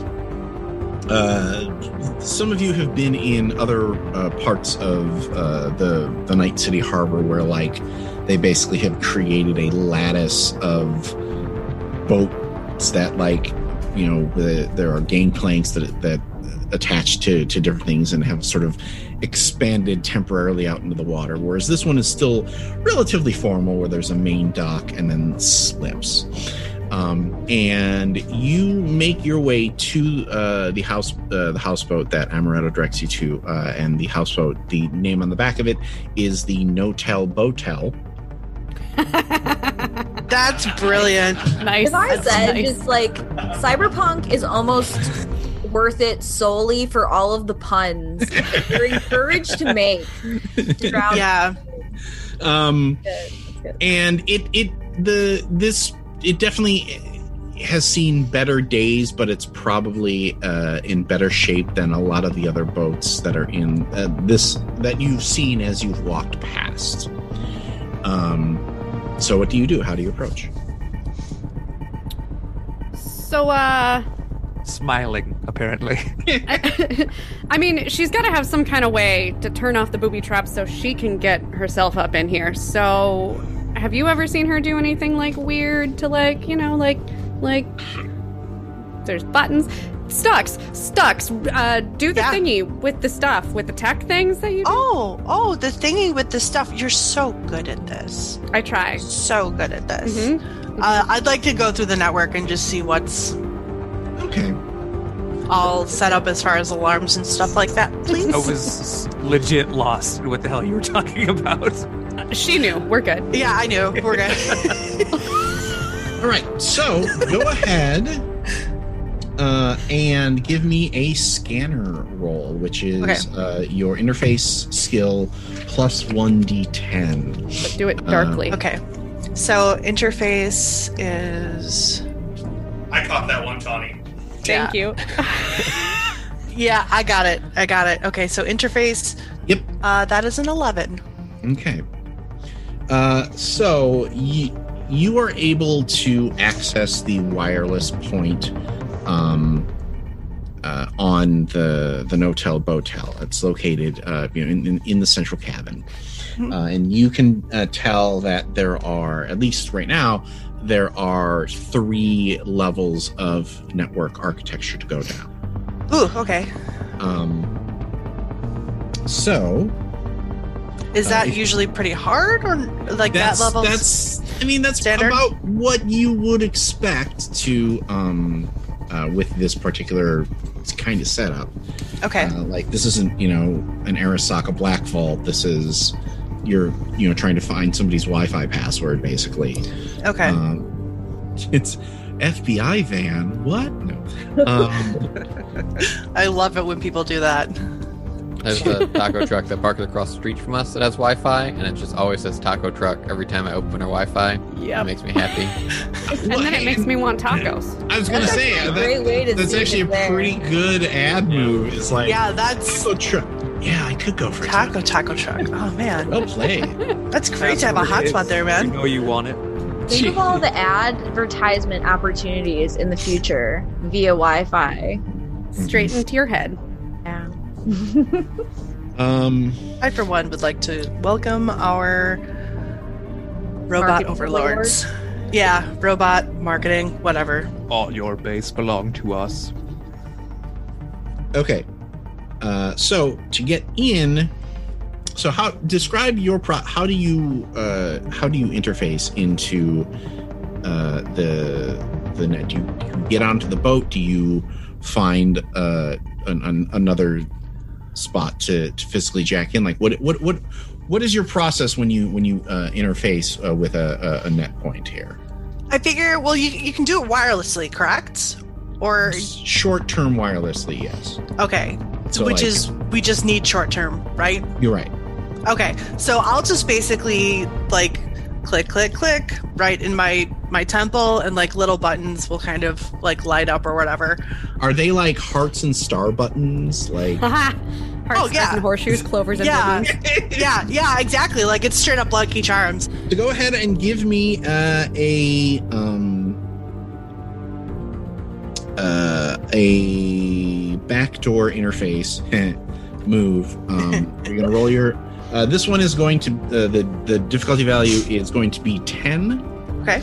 Uh, some of you have been in other uh, parts of uh, the the Night City Harbor where, like, they basically have created a lattice of boats that, like, you know, the, there are gangplanks that that attach to to different things and have sort of expanded temporarily out into the water. Whereas this one is still relatively formal, where there's a main dock and then slips. Um, and you make your way to uh, the house, uh, the houseboat that Amaretto directs you to, uh, and the houseboat. The name on the back of it is the No-Tell Botel. That's brilliant. Nice. If I That's said nice. just like Cyberpunk is almost worth it solely for all of the puns that you're encouraged to make. throughout- Yeah. Um, Good, that's good. and it it the this it definitely has seen better days, but it's probably uh, in better shape than a lot of the other boats that are in uh, this that you've seen as you've walked past. Um, so what do you do? How do you approach? So, uh, Smiling, apparently. I, I mean, she's got to have some kind of way to turn off the booby trap so she can get herself up in here. So, have you ever seen her do anything like weird to, like, you know, like, like, there's buttons, Stux, Stux, uh, do the Yeah. thingy with the stuff, with the tech things that you do. Oh, oh, the thingy with the stuff. You're so good at this. I try. So good at this. Mhm. Uh, I'd like to go through the network and just see what's Okay. all set up as far as alarms and stuff like that, please. I was legit lost in what the hell you were talking about. She knew. We're good. Yeah, I knew. We're good. All right. So go ahead uh, and give me a scanner roll, which is Okay. uh, your interface skill plus one d ten. But do it darkly. Okay. So interface is. I caught that one, Tawny. Thank you. Yeah, I got it. I got it. Okay, so interface. Yep. Uh, that is an eleven. Okay. Uh, so y- you are able to access the wireless point um, uh, on the the Notel Botel. It's located uh, you know, in, in, in the central cabin. Mm-hmm. Uh, and you can uh, tell that there are, at least right now, there are three levels of network architecture to go down. Ooh, okay. Um, so, Is that Uh, if- usually pretty hard, or like that's that level? that's. I mean, that's standard? about what you would expect to um, uh, with this particular kind of setup. Okay. Uh, like this isn't, you know, an Arasaka Black Vault. This is you're, you know, trying to find somebody's Wi-Fi password, basically. Okay. Um, it's F B I van. What? No. Um, I love it when people do that. There's a taco truck that parked across the street from us that has Wi-Fi, and it just always says taco truck every time I open our Wi-Fi. It Yep. makes me happy. And then it makes me want tacos. I was gonna That's say a that, great way to that's see actually it a there. pretty good ad move. It's like Yeah, that's taco truck. Yeah, I could go for a taco taco truck. Oh man, Well played. that's great to have a hotspot there, You man. know you want it. Think of all the advertisement opportunities in the future via Wi-Fi. Straight into your head. Yeah. Um, I, for one, would like to welcome our robot Marketing overlords. Yeah, robot marketing, whatever. All your base belong to us. okay. Uh, so to get in, so how describe your pro? How do you uh, how do you interface into uh, the the net? Do you, do you get onto the boat? Do you find uh, an, an, another spot to, to physically jack in? Like what what what what is your process when you when you uh, interface uh, with a, a, a net point here? I figure, well, you you can do it wirelessly, correct? Or Short term wirelessly, yes. okay, So, which like- is we just need short term, right? You're right. Okay, so I'll just basically like click, click, click right in my my temple, and like little buttons will kind of like light up or whatever. Are they like hearts and star buttons? Like Haha. Hearts, Oh, yeah. stars, and horseshoes, clovers, and Yeah, boobies. yeah, yeah, exactly. Like it's straight up Lucky Charms. to go ahead and give me uh, a um uh, a backdoor interface move. Um, you're gonna roll your. Uh, this one is going to uh, the the difficulty value is going to be ten. Okay.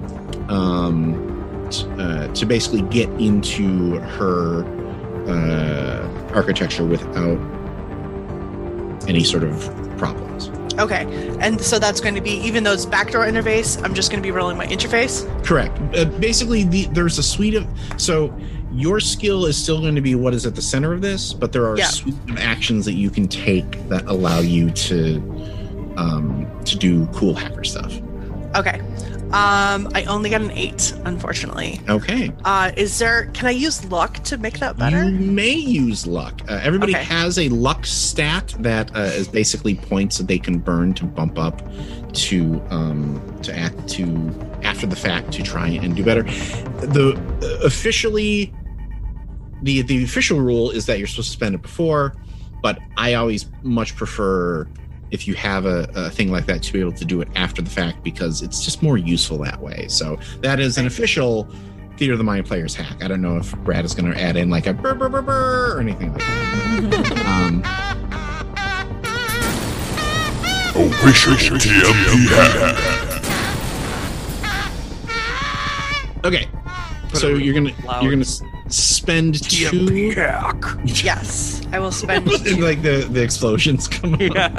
Um, t- uh, to basically get into her uh, architecture without any sort of problems. Okay, and so that's going to be, even though it's backdoor interface, I'm just going to be rolling my interface. Correct. Uh, basically, the, there's a suite of so your skill is still going to be what is at the center of this, but there are Yeah. a suite of actions that you can take that allow you to um, to do cool hacker stuff. Okay. Um, I only got an eight, unfortunately. Okay. Uh, is there? Can I use luck to make that better? You may use luck. Uh, everybody Okay. has a luck stat that uh, is basically points that they can burn to bump up to um, to act to after the fact to try and do better. The uh, officially the the official rule is that you're supposed to spend it before, but I always much prefer if you have a, a thing like that to be able to do it after the fact because it's just more useful that way. So that is an official Theater of the Mind Player's hack. I don't know if Brad is going to add in like a burr, burr, burr, burr, or anything like that. um, Official T M P hack. okay, so you're gonna loud. you're gonna s- spend two Yes, I will spend. like the the explosions come up. Yeah.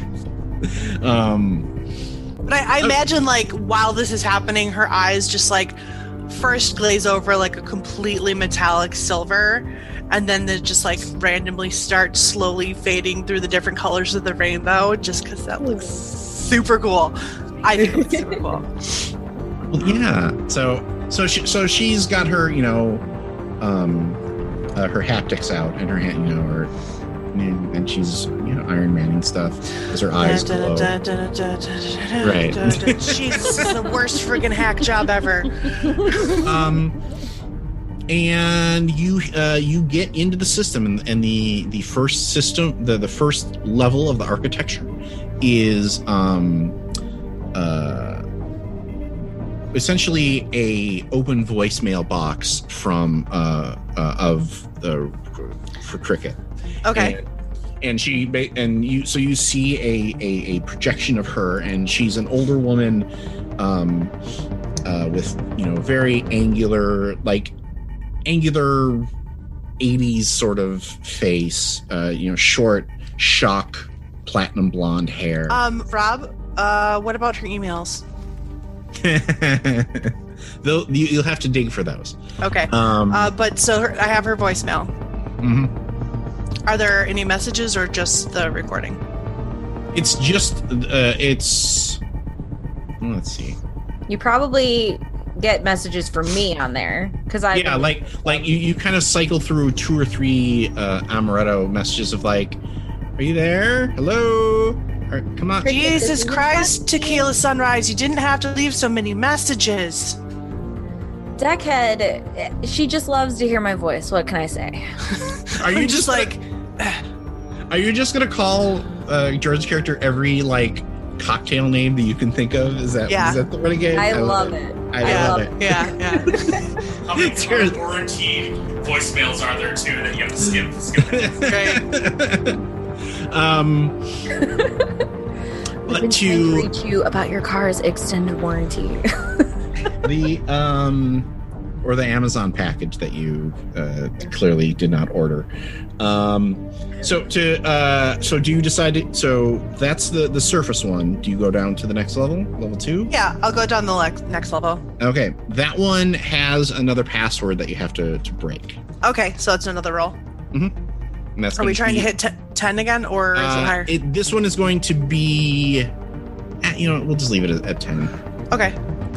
Um, But I, I imagine, like, while this is happening, her eyes just like first glaze over like a completely metallic silver, and then they just like randomly start slowly fading through the different colors of the rainbow, just because that looks super cool. I think it looks super cool. well, yeah. So so she so she's got her you know um uh, her haptics out and her hand you know her and, and she's you know Iron Manning stuff as her eyes glow. Right. She's the worst friggin' hack job ever. um and you uh you get into the system and, and the the first system the the first level of the architecture is um uh essentially a open voicemail box from uh, uh of the for Cricket. Okay. And, and she and you so you see a, a a projection of her, and she's an older woman um uh with, you know, very angular, like angular eighties sort of face, uh you know, short, shock, platinum blonde hair. Um, Rob, uh, what about her emails? They'll, you, you'll have to dig for those. Okay. Um, Uh, but so her, I have her voicemail. mhm. Are there any messages or just the recording? It's just, uh, it's. Let's see. You probably get messages from me on there because I Yeah, like like you, you kind of cycle through two or three uh, Amaretto messages of like, "Are you there? Hello? Or, come on." Jesus Christ, Tequila Sunrise, you didn't have to leave so many messages. Deckhead, she just loves to hear my voice. What can I say? Are you I'm just just like, Are you just gonna call uh, George's character every like cocktail name that you can think of? Is that Yeah. is that the renegade? I love it. I, yeah, love it. yeah, yeah. How many It's yours. warranty voicemails are there too that you have to skip? skip it? um, We've but been trying to to reach you about your car's extended warranty. the um, or the Amazon package that you uh, clearly did not order. Um, so to uh, so do you decide to, so that's the the surface one. Do you go down to the next level, level two? Yeah, I'll go down the le- next level. Okay, that one has another password that you have to to break. Okay, so it's another roll. And that's Are we gonna trying be- to hit t- ten again, or is it Uh, higher? it, this one is going to be, eh, you know, we'll just leave it at, at ten. Okay.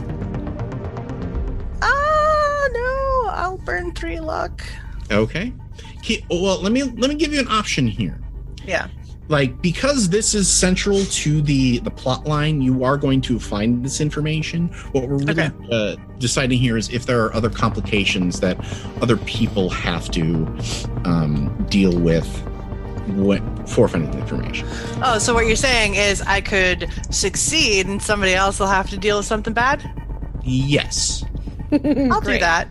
Ah, no! I'll burn three luck. Okay. Ke- Well, let me let me give you an option here. Yeah. Like, because this is central to the the plot line, you are going to find this information. What we're really Okay. uh, deciding here is if there are other complications that other people have to um, deal with when forfeiting the information. Oh, so what you're saying is I could succeed, and somebody else will have to deal with something bad? Yes. I'll do Great. that.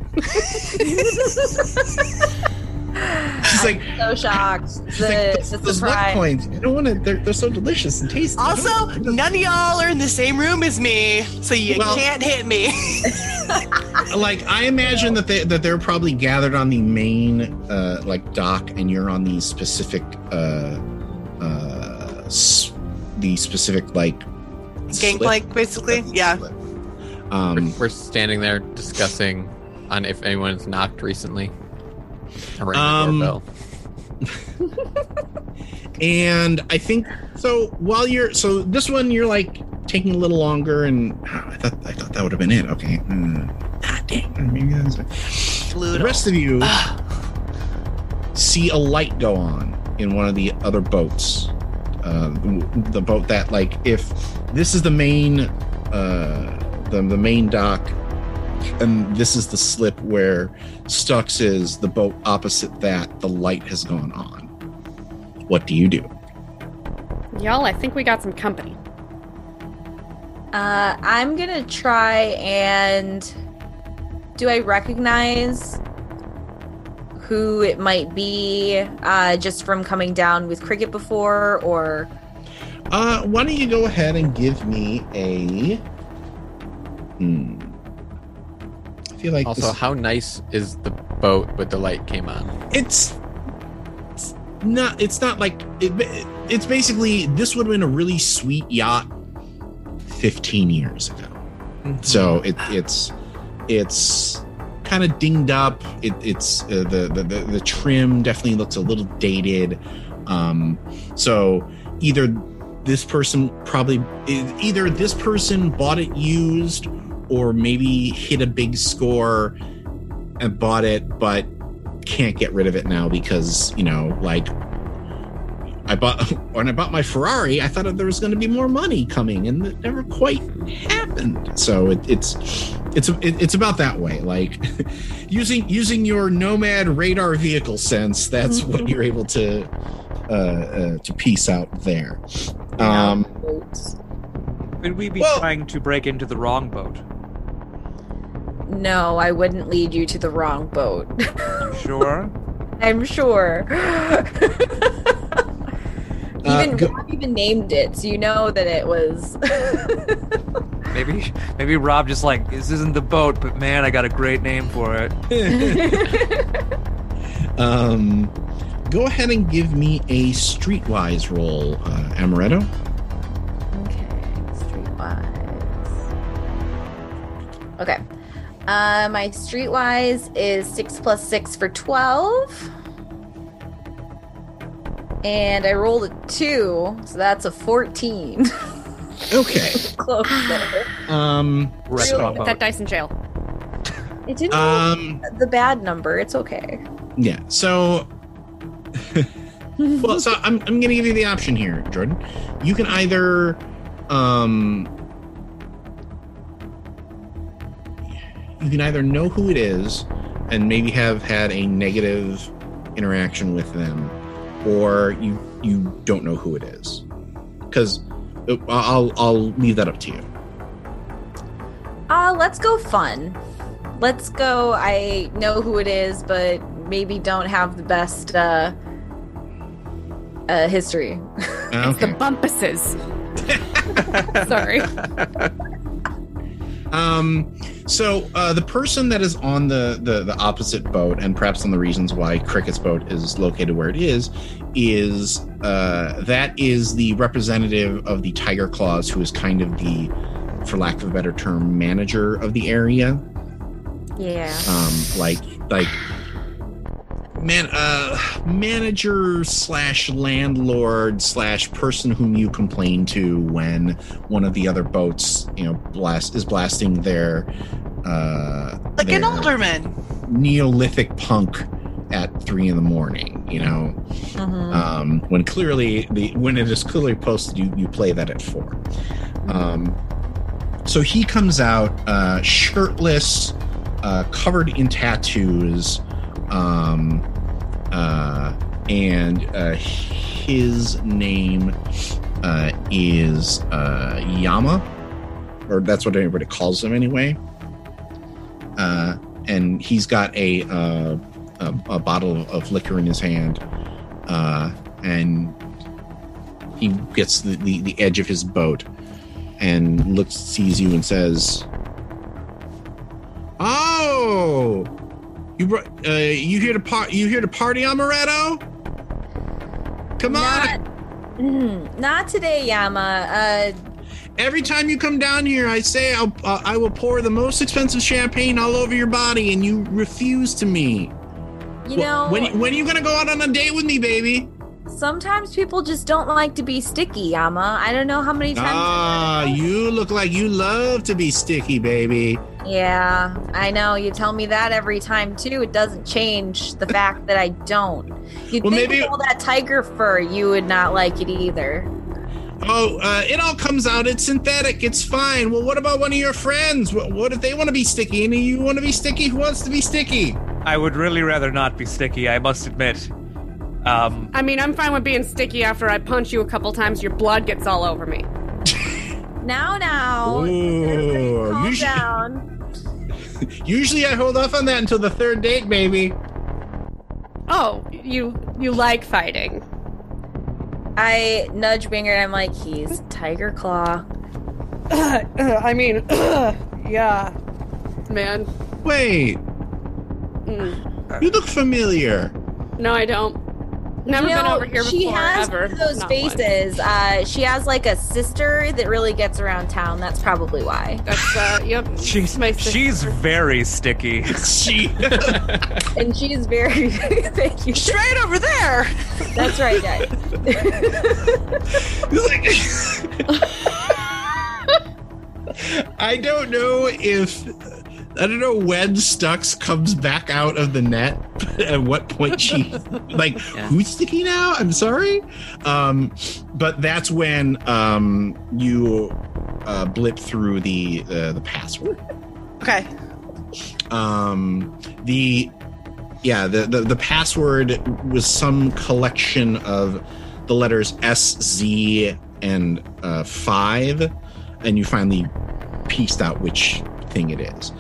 She's like, So shocked. she's The, like, the those luck surprise. coins. I don't want to. They're, they're so delicious and tasty. Also, none of y'all are in the same room as me, so you Well- can't hit me. Like, I imagine that they that they're probably gathered on the main uh like dock, and you're on the specific uh uh s- the specific like Gangplank, basically? slip. Yeah. Slip. Um We're standing there discussing on if anyone's knocked recently. Around Um, the doorbell. and I think so while you're so this one you're like taking a little longer, and oh, I thought I thought that would have been it. Okay. Uh, ah, dang. Maybe that's the Ludo. rest of you see a light go on in one of the other boats. Uh, the, the boat that, like, if this is the main, uh, the the main dock, and this is the slip where Stux is, the boat opposite that, the light has gone on. What do you do? Y'all, I think we got some company. Uh, I'm gonna try and. Do I recognize who it might be uh, just from coming down with Cricket before, or. Uh, why don't you go ahead and give me a. Hmm. I feel like Also, this- how nice is the boat with the light came on? it's, it's not. It's not like it, it's basically this would have been a really sweet yacht fifteen years ago. So it, it's it's kind of dinged up. It, it's uh, the, the the the trim definitely looks a little dated. Um, so either this person probably either this person bought it used, or maybe hit a big score and bought it, but can't get rid of it now because, you know, like I bought when I bought my Ferrari, I thought there was going to be more money coming, and it never quite happened. So it, it's it's it, it's about that way. Like using using your Nomad radar vehicle sense, that's what you're able to uh, uh, to piece out there. Um, Boats. Could we be Well- trying to break into the wrong boat? no, I wouldn't lead you to the wrong boat. I'm sure. I'm sure. even Uh, go- Rob even named it, so you know that it was. Maybe maybe Rob just like, this isn't the boat, but man, I got a great name for it. um, go ahead and give me a streetwise roll, uh, Amaretto. Okay, streetwise. Okay. Uh, my streetwise is six plus six for twelve. And I rolled a two, so that's a fourteen. Okay. Close there. Um, Restaurant Put boat. that dice in jail. It didn't um, roll the bad number. It's okay. yeah. So, well, so I'm I'm gonna give you the option here, Jordan. You can either, um, you can either know who it is and maybe have had a negative interaction with them, or you you don't know who it is, because I'll I'll leave that up to you. Uh, let's go fun. Let's go. I know who it is, but maybe don't have the best uh, uh, history. It's the Okay. Bumpuses. Sorry. Um. So uh, the person that is on the, the the opposite boat, and perhaps on the reasons why Cricket's boat is located where it is, is uh, that is the representative of the Tiger Claws, who is kind of the, for lack of a better term, manager of the area. Yeah. Um, like like man, uh, manager slash landlord slash person whom you complain to when one of the other boats, you know, blast is blasting their uh, Like their an alderman. Neolithic punk at three in the morning. You know, Mhm. um, when clearly the when it is clearly posted, you you play that at four. Um, so he comes out uh, shirtless, uh, covered in tattoos, um, uh, and uh, his name uh, is uh, Yama, or that's what everybody calls him anyway. Uh, and he's got a, uh, a a bottle of liquor in his hand, uh, and he gets the, the, the edge of his boat and looks, sees you, and says, "Oh, you brought, uh, you here to par- you here to party, Amaretto? Come Not, on! mm, not today, Yama. Uh, Every time you come down here, I say I'll, uh, I will pour the most expensive champagne all over your body, and you refuse to me. you Wh- know, when when are you gonna go out on a date with me, baby? sometimes people just don't like to be sticky, Yama. I don't know how many times. Ah, you look like you love to be sticky, baby. Yeah, I know. You tell me that every time too. It doesn't change the fact that I don't. You'd Well, think maybe- with all that tiger fur, you would not like it either. Oh, uh, it all comes out. It's synthetic. It's fine. Well, what about one of your friends? What, what if they want to be sticky? And you want to be sticky? Who wants to be sticky? I would really rather not be sticky, I must admit. Um, I mean, I'm fine with being sticky after I punch you a couple times. Your blood gets all over me. Now, now, Ooh, calm you should- down. Usually I hold off on that until the third date, baby. Oh, you you like fighting? I nudge Winger and I'm like, he's Tiger Claw. I mean, yeah, man. Wait, Mm. you look familiar. No, I don't. Never You been know, over here she before, has ever. those Not once. faces. Uh, she has like a sister that really gets around town. That's probably why. That's uh, yep. she's, my sister. she's very sticky. She. And she's very. Thank you. Straight over there. That's right, guys. I don't know if I don't know when Stux comes back out of the net. At what point she like Yeah. who's sticky now? I'm sorry, um, but that's when um, you uh, blip through the uh, the password. Okay. Um, the yeah the, the the password was some collection of the letters S, Z, and uh, five, and you finally pieced out which thing it is.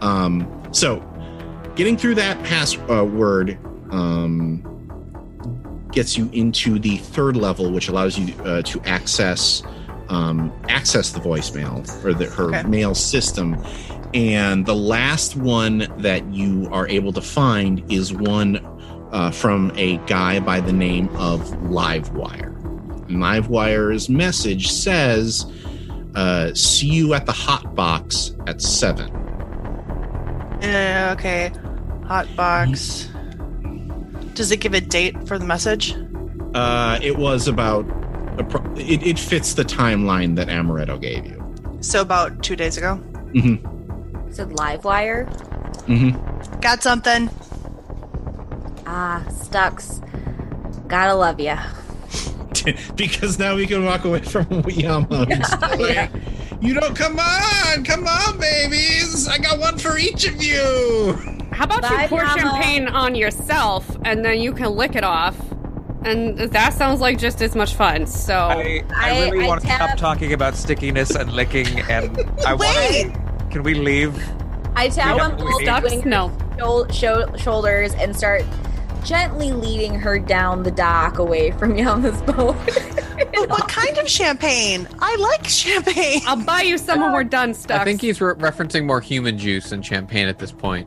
Um, so, getting through that password um, gets you into the third level, which allows you uh, to access um, access the voicemail or the, her Okay. mail system. And the last one that you are able to find is one uh, from a guy by the name of Livewire. And Livewire's message says, uh, "See you at the hot box at seven." Uh, okay. Hot box. Does it give a date for the message? Uh, it was about a pro- it, it fits the timeline that Amaretto gave you. So about two days ago. Mm-hmm. So Livewire. Mm-hmm. Got something. Ah, Stux. Gotta love ya. Because now we can walk away from Weeyama. Yeah. You don't come on, come on, babies! I got one for each of you. How about Bye, you pour Mama. champagne on yourself and then you can lick it off? And that sounds like just as much fun. So I, I I- really I want to tap- stop talking about stickiness and licking, and I Wait! want. Can we leave? I tap We on have- both we- Stux? Winger's No. shou- shou- shoulders and start gently leading her down the dock away from Yama's boat. But what kind of champagne? I like champagne. I'll buy you some when we're done, Stux. I think he's re- referencing more human juice than champagne at this point.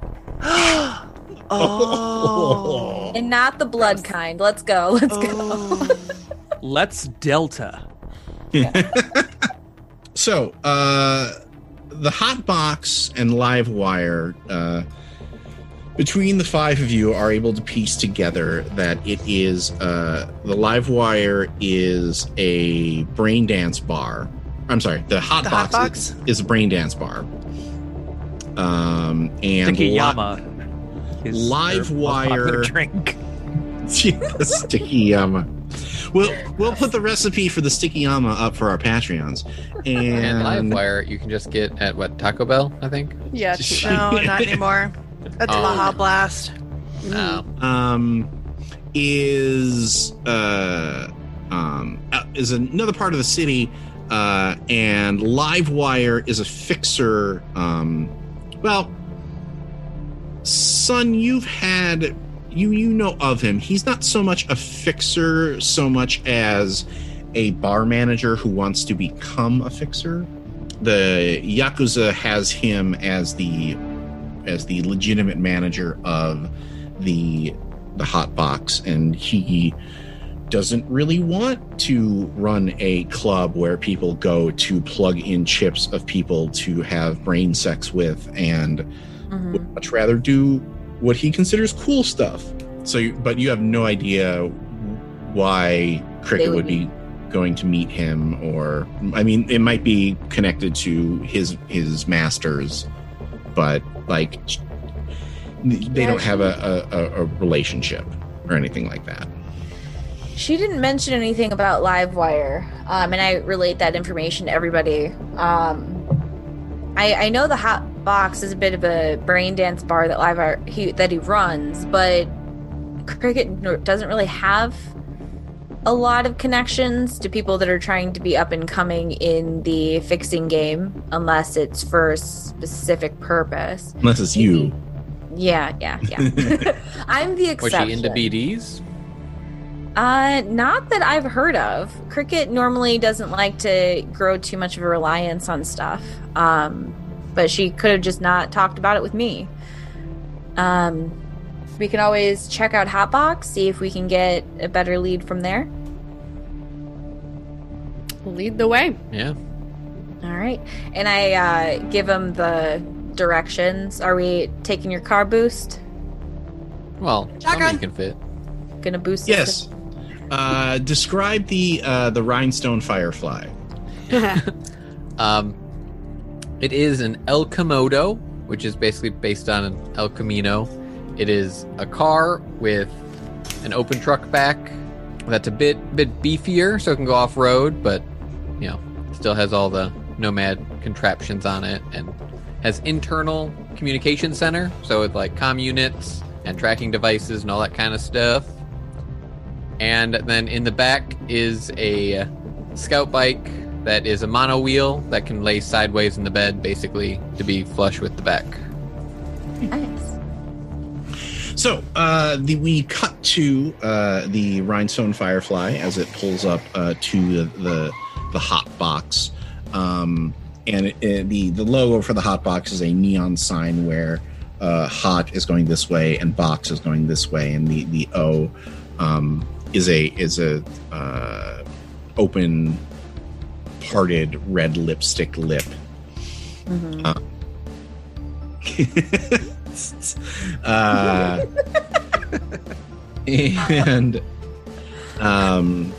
Oh. And not the blood kind. Let's go. Let's go. Oh. Let's Delta. So, uh, the hot box and Livewire, uh, between the five of you, are able to piece together that it is uh, the Livewire is a brain dance bar. I'm sorry, the hot The box, hot box? Is, is a brain dance bar. Um, and Sticky Li- Yama. is Live their most popular wire. drink. Sticky Yama. We'll we'll put the recipe for the Sticky Yama up for our Patreons. And And Livewire, you can just get at what, Taco Bell, I think. Yeah. No, not anymore. That's Oh. Baja Blast. No. um is uh um uh, is another part of the city, uh and Livewire is a fixer. Um well, son, you've had you you know of him. He's not so much a fixer so much as a bar manager who wants to become a fixer. The Yakuza has him as the as the legitimate manager of the the hot box, and he doesn't really want to run a club where people go to plug in chips of people to have brain sex with, and Mhm. would much rather do what he considers cool stuff. So, you- but you have no idea why Cricket would would be going to meet him, or I mean, it might be connected to his his masters, but like they don't have a, a, a relationship or anything like that. She didn't mention anything about Livewire, um, and I relate that information to everybody. Um, I, I know the Hot Box is a bit of a brain dance bar that Livewire he, that he runs, but Cricket doesn't really have a lot of connections to people that are trying to be up and coming in the fixing game, unless it's for a specific purpose. Unless it's you. Yeah, yeah, yeah. I'm the Was exception. she into B Ds? Uh, not that I've heard of. Cricket normally doesn't like to grow too much of a reliance on stuff. Um, but she could have just not talked about it with me. Um, we can always check out Hotbox, see if we can get a better lead from there. Lead the way. Yeah. All right. And I uh, give him the directions. Are we taking your car boost? Well, Shotgun. somebody can fit. Gonna boost Yes. Uh, describe the uh, the rhinestone firefly. Um, it is an El Komodo, which is basically based on an El Camino. It is a car with an open truck back that's a bit bit beefier, so it can go off road, but you know, still has all the Nomad contraptions on it, and has internal communication center, so with like comm units and tracking devices and all that kind of stuff. And then in the back is a scout bike that is a mono wheel that can lay sideways in the bed, basically to be flush with the back. Nice. So uh, the we cut to uh, the Rhinestone Firefly as it pulls up uh, to the, the the hot box, um, and it, it, the the logo for the hot box is a neon sign where uh, hot is going this way and box is going this way, and the the O um, is a is a uh, open parted red lipstick lip. Mm-hmm. Uh, uh, and um,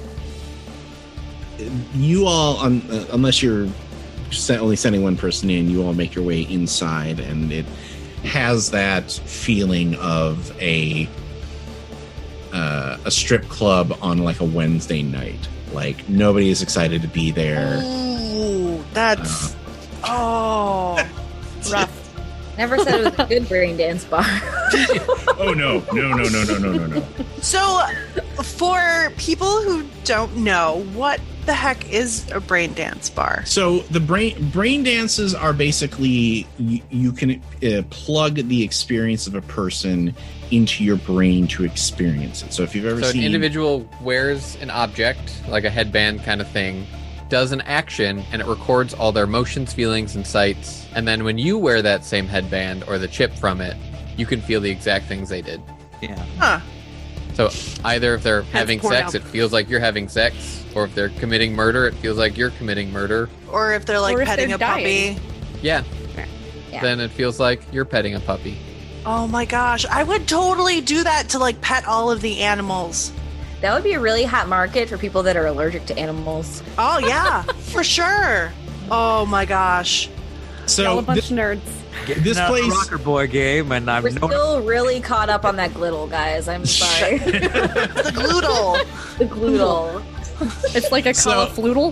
you all, um, uh, unless you're se- only sending one person in, you all make your way inside, and it has that feeling of a uh, a strip club on like a Wednesday night. Like nobody is excited to be there. Ooh, that's Uh, oh Rough. Never said it was a good brain dance bar. oh no, no, no, no, no, no, no, no. So, for people who don't know, what the heck is a brain dance bar? So the brain brain dances are basically you, you can uh, plug the experience of a person into your brain to experience it. So if you've ever So seen an individual wears an object, like a headband kind of thing, does an action, and it records all their motions, feelings, and sights. And then when you wear that same headband or the chip from it, you can feel the exact things they did. Yeah. Huh. So either if they're having poured sex, out. it feels like you're having sex, or if they're committing murder, it feels like you're committing murder. Or if they're like Or if petting they're a puppy. dying. Yeah. Yeah. Then it feels like you're petting a puppy. Oh my gosh, I would totally do that to like pet all of the animals. That would be a really hot market for people that are allergic to animals. Oh yeah, for sure. Oh my gosh. Y'all so a bunch thi- of nerds. this Not a place rocker boy game, and I'm We're no- still really caught up on that glittle, guys. I'm sorry. The gloodle. The gloodle. It's like a So- call of floodle.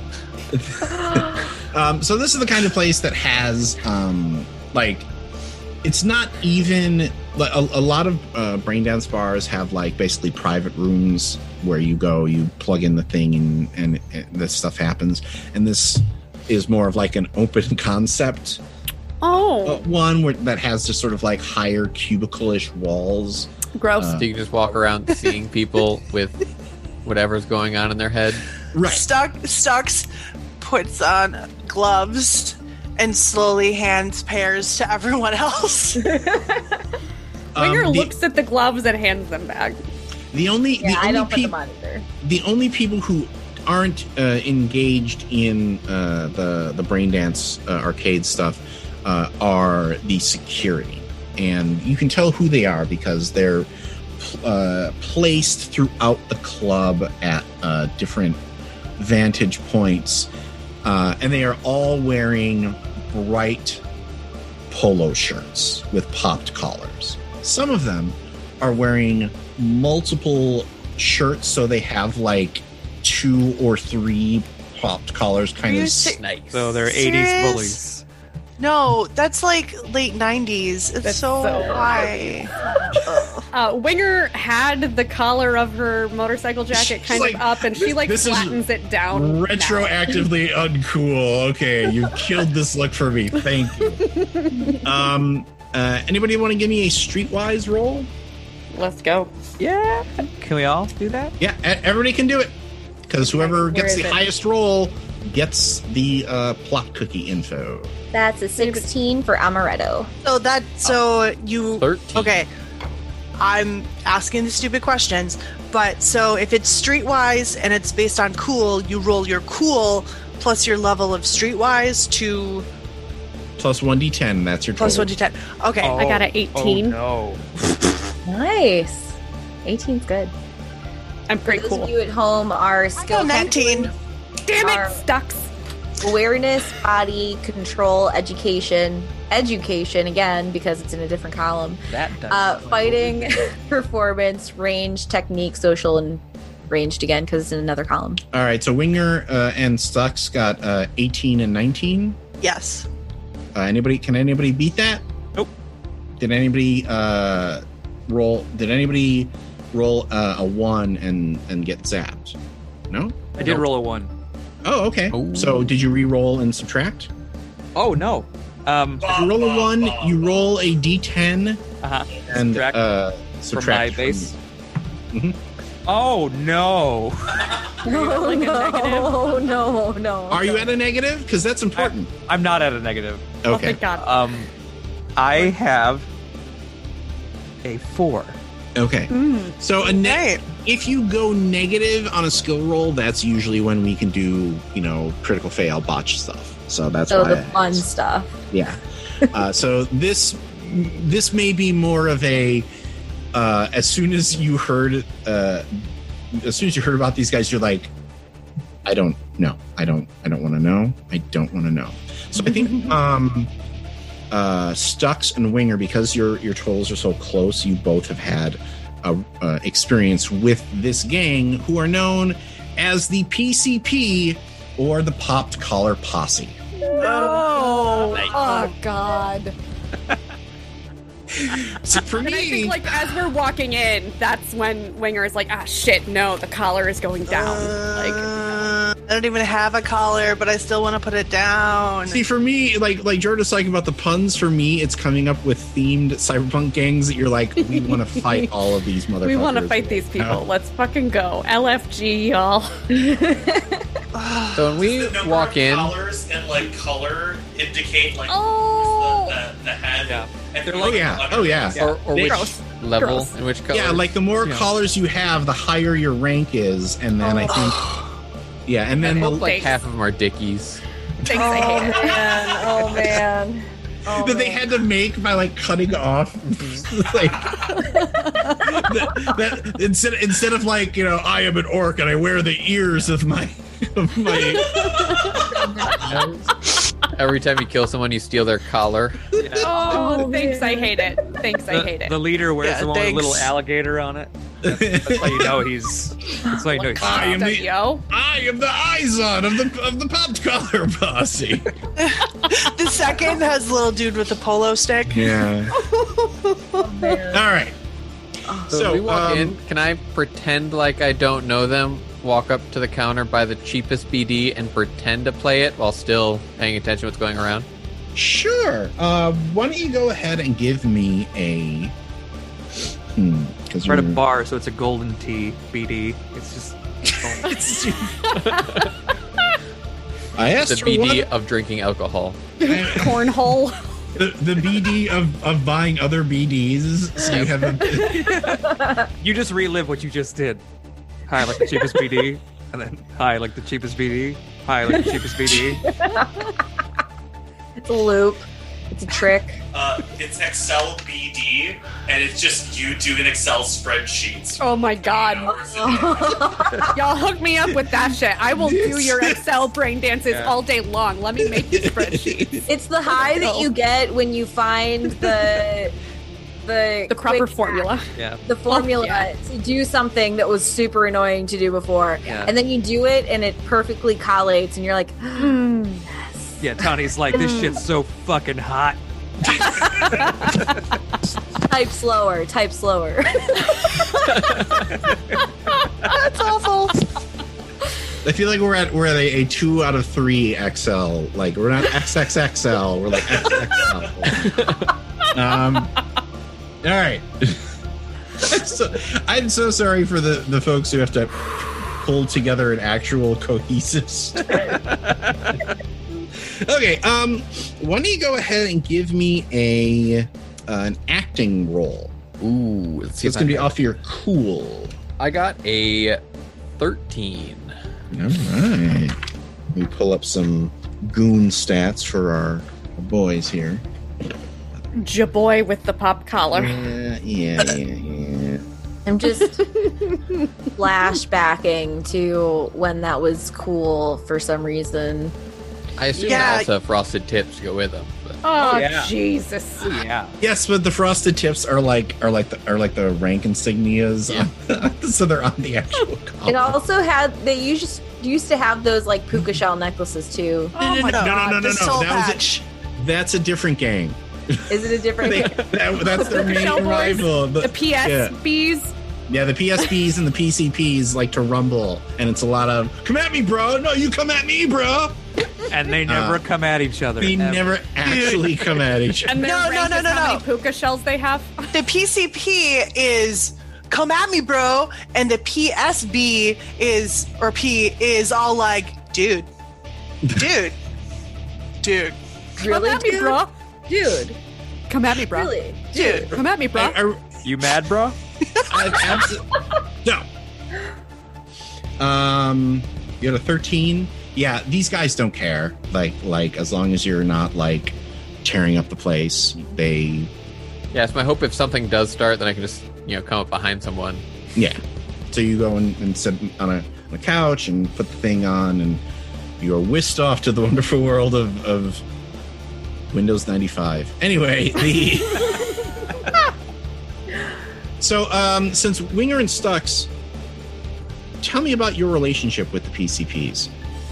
um, so this is the kind of place that has um, like it's not even like a, a lot of uh, brain dance bars have like basically private rooms where you go, you plug in the thing, and and, and this stuff happens. And this is more of like an open concept Oh, uh, one where that has just sort of like higher cubicle-ish walls. gross. uh, So you can just walk around seeing people with whatever's going on in their head. Right. Stuck Stux puts on gloves and slowly hands pairs to everyone else. Winger Um, the, looks at the gloves and hands them back. the only Yeah, the I only don't put peop- them on either. the only people who aren't uh, engaged in uh, the the brain dance uh, arcade stuff uh, are the security, and you can tell who they are because they're uh, placed throughout the club at uh, different vantage points, uh, and they are all wearing bright polo shirts with popped collars. Some of them are wearing multiple shirts, so they have like two or three popped collars kind Are of you s- si- Nice. So they're Serious? eighties bullies. No, that's like late nineties. It's That's so, so high. Uh, Winger had the collar of her motorcycle jacket She's kind like, of up, and she this- like this is flattens it down. now. retroactively uncool. Okay, you killed this look for me. Thank you. Um, uh, anybody want to give me a streetwise roll? Let's go. Yeah. Can we all do that? Yeah, e- everybody can do it because whoever Where gets is the it? highest roll gets the uh, plot cookie info. That's a sixteen for Amaretto. So that so you thirteen. okay. I'm asking the stupid questions, but so if it's streetwise and it's based on cool, you roll your cool plus your level of streetwise to Plus one d ten. That's your plus total. one to ten. Okay. Oh, I got an eighteen. Oh, Nice. eighteen's good. I'm For pretty those cool. of you at home, our I skill got nineteen. categories Damn it, are Stux. awareness, body, control, education, education again because it's in a different column. that does. Uh, fighting, performance, range, technique, social, and ranged again because it's in another column. All right, so Winger uh, and Stux got uh, eighteen and nineteen. Yes. Uh, anybody? Can anybody beat that? Nope. Did anybody uh, roll? Did anybody roll uh, a one and and get zapped? No. I did roll a one. Oh, okay. Ooh. So did you re-roll and subtract? Oh no. Um, If you roll a one, you roll a d ten uh-huh. and Subtract uh, from my subtract base. Mhm. Oh no! No, like a no, no, no. Are you at a negative? Because that's important. I'm not at a negative. Oh, Okay. thank God. Um, I have a four. Okay. Mm. So a ne- Right. if you go negative on a skill roll, that's usually when we can do, you know, critical fail, botch stuff. So that's So why. the I fun asked. stuff. Yeah. uh, so this this may be more of a uh, as soon as you heard uh, as soon as you heard about these guys, you're like, I don't know. I don't. I don't want to know. I don't want to know. So I think um, uh, Stux and Winger, because your your totals are so close, you both have had a, uh, experience with this gang, who are known as the P C P or the Popped Collar Posse. Oh, oh God. So for And I me, think, like, as we're walking in, that's when Winger is like, ah, shit, no, the collar is going down. Like, Uh, I don't even have a collar, but I still want to put it down. see, for me, like like Jordan's talking about the puns. For me, it's coming up with themed cyberpunk gangs that you're like, we want to fight all of these motherfuckers. we want to fight these people. No. Let's fucking go. L F G, y'all. So when we the number walk of in, colors and like color indicate like Oh. the, the, the head. Yeah. And Oh yeah, oh yeah. or, or which Gross. level, Gross. in which color? Yeah, like the more Yeah. collars you have, the higher your rank is, and then I think, yeah, and then I the, hope like Thanks. half of them are Dickies. Thanks, I hate it. man! Oh man! Oh, that they man. had to make by like cutting off, like that, that instead instead of like, you know, I am an orc and I wear the ears of my of my. Every time you kill someone, you steal their collar. Oh, thanks, I hate it. Thanks, I The, hate it. the leader wears Yeah, the one with a little thanks. alligator on it. That's, that's how you know he's. That's how you know he's. I am the yo. I am the Izon of the of the Popped Collar Posse. The second has the little dude with the polo stick. Yeah. All right. So, So, when we walk um, in, can I pretend like I don't know them? Walk up to the counter, buy the cheapest B D, and pretend to play it while still paying attention to what's going around? Sure. Uh, why don't you go ahead and give me a hmm? Because We're at a bar, so it's a golden tea B D. It's just. I asked The for B D one- of drinking alcohol. Cornhole. the, the B D of, of buying other B Ds. So you have a, You just relive what you just did. Hi, I like the cheapest B D, and then hi, I like the cheapest B D. Hi, I like the cheapest B D. It's a loop. It's a trick. Uh, it's Excel B D, and it's just you doing Excel spreadsheets. Oh my God. Y'all hook me up with that shit. I will do your Excel brain dances Yeah. all day long. Let me make you spreadsheets. It's the high that you get when you find the the The proper quick hack, formula. Yeah. the formula yeah. to do something that was super annoying to do before, Yeah. and then you do it and it perfectly collates, and you're like, hmm. Yeah, Tony's like, this shit's so fucking hot. Type slower. Type slower. That's awful. I feel like we're at we're at a, a two out of three X L. Like we're not X X X L. We're like X X L. um. All right. I'm so, I'm so sorry for the the folks who have to pull together an actual cohesive story. Okay. Um. Why don't you go ahead and give me a uh, an acting roll? Ooh, let's see It's if gonna I be got- off your cool. I got a thirteen. All right. We pull up some goon stats for our baboys here. Jaboy with the pop collar. Yeah, yeah, yeah, yeah. I'm just flashbacking to when that was cool for some reason. I assume Yeah. they also have frosted tips to go with them. But Oh, yeah. Jesus. Oh, yeah. Yes, but the frosted tips are like are like the are like the rank insignias, so they're on the actual collar. It also had they used used to have those like puka shell necklaces too. Oh my no, no, God, no, no, the no, soul that was it. patch. That's a different gang. Is it a different? They, that, that's their main Shell boys, rival. The P S Bs. Yeah, the P S Ps and the P C Ps like to rumble, and it's a lot of "come at me, bro." No, you come at me, bro. And they never Uh, come at each other. They ever. never actually come at each other. And their No, no, rank no, is no, how no. many puka shells they have. The P C P is come at me, bro, and the P S B is or P is all like, dude, dude, dude, Really, Come at me, dude? bro. Dude, Come at me, bro. really? dude. Come at me, bro. I, I, You mad, bro? I've abso- no. Um, you had a thirteen. Yeah, these guys don't care. Like, like as long as you're not like tearing up the place, they. Yeah, it's my hope if something does start, then I can just, you know, come up behind someone. Yeah. So you go and, and sit on a, on a couch and put the thing on, and you are whisked off to the wonderful world of, of Windows ninety-five. Anyway, the. So, um, since Winger and Stux, tell me about your relationship with the P C Ps.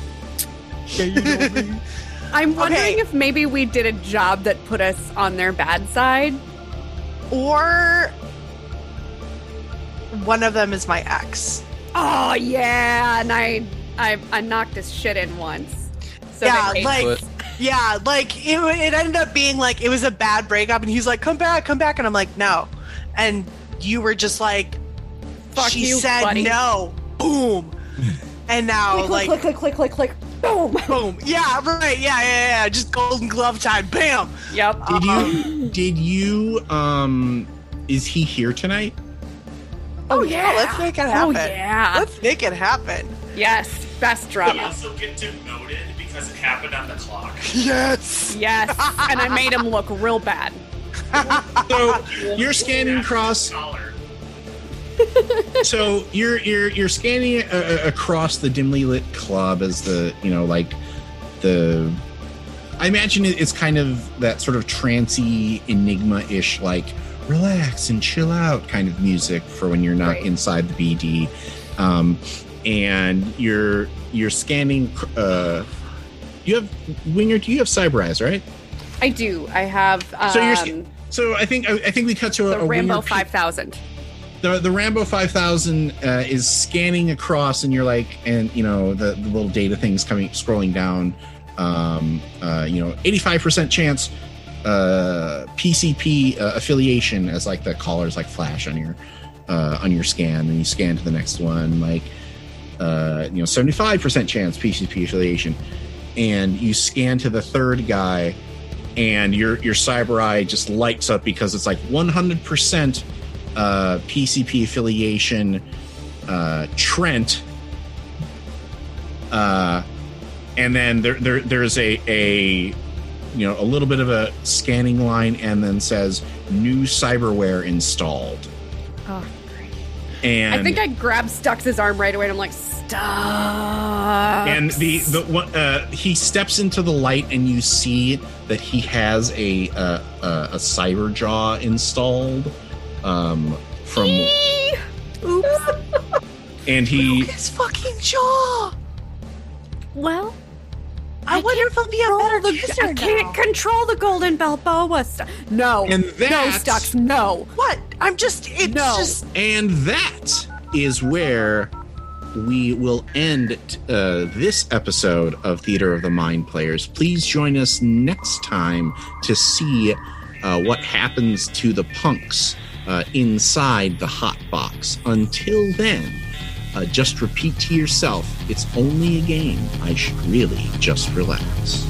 I'm wondering Okay. if maybe we did a job that put us on their bad side. Or one of them is my ex. Oh yeah, and I I, I knocked his shit in once. So Yeah, they hate like- us. Yeah, like it, it ended up being like it was a bad breakup, and he's like, "Come back, come back," and I'm like, "No," and you were just like, Fuck "She you, said buddy." no." Boom, and now click, like click, click, click, click, click, boom. boom. Yeah, right. Yeah, yeah, yeah. Just golden glove time. Bam. Yep. Did you? Did you? Um, is he here tonight? Oh yeah. Let's make it Oh happen. yeah. Let's make it happen. Yes. Best We drama. also get demoted because it happened on the clock. Yes. Yes. And I made him look real bad. So you're scanning across. Collar. So you're you're you're scanning uh, across the dimly lit club as the you know like the. I imagine it- it's kind of that sort of trancey enigma-ish like relax and chill out kind of music for when you're not Right. inside the B D, um, and you're you're scanning. Uh, you have Winger. Do you have Cyber Eyes, right? I do. I have um, So you're sc- So I think I, I think we cut to a, the a Rambo Winger P- five thousand. The the Rambo five thousand uh, is scanning across, and you're like, and you know the, the little data things coming scrolling down. Um, uh, you know, eighty-five percent chance uh, P C P uh, affiliation as like the collars like flash on your uh, on your scan, and you scan to the next one. Like uh, you know, seventy-five percent chance P C P affiliation, and you scan to the third guy, and your your cyber eye just lights up because it's like one hundred percent uh, P C P affiliation. Uh, Trent. Uh, and then there, there there's a a you know a little bit of a scanning line, and then says new cyberware installed. Oh, great. And I think I grabbed Stux's arm right away and I'm like, Stux. and the the one uh, he steps into the light, and you see that he has a uh, a, a cyber jaw installed um, from, Oops. and he His fucking jaw. Well, I, wonder if he'll be a better the, kisser I can't now. control the golden Balboa stuff. No. And no, that- Stux, no. What? I'm just. It's No. just. and that is where we will end uh, this episode of Theater of the Mind Players. Please join us next time to see uh, what happens to the punks uh, inside the hot box. Until then, uh, just repeat to yourself, it's only a game. I should really just relax.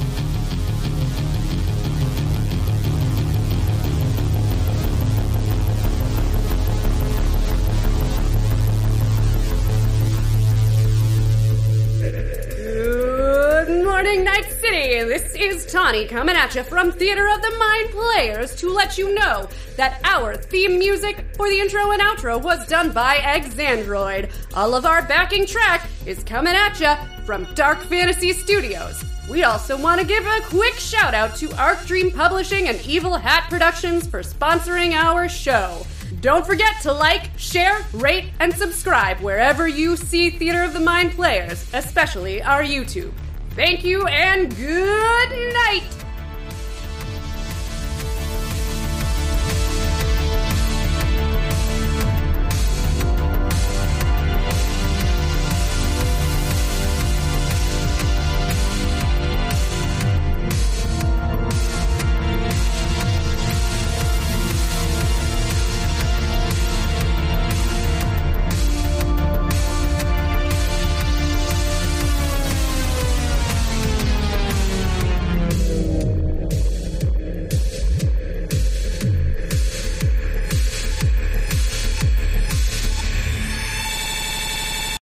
Good morning, Night City. This is Tawny coming at you from Theater of the Mind Players to let you know that our theme music for the intro and outro was done by Exandroid. All of our backing track is coming at you from Dark Fantasy Studios. We also want to give a quick shout out to Arc Dream Publishing and Evil Hat Productions for sponsoring our show. Don't forget to like, share, rate, and subscribe wherever you see Theater of the Mind Players, especially our YouTube. Thank you and good night!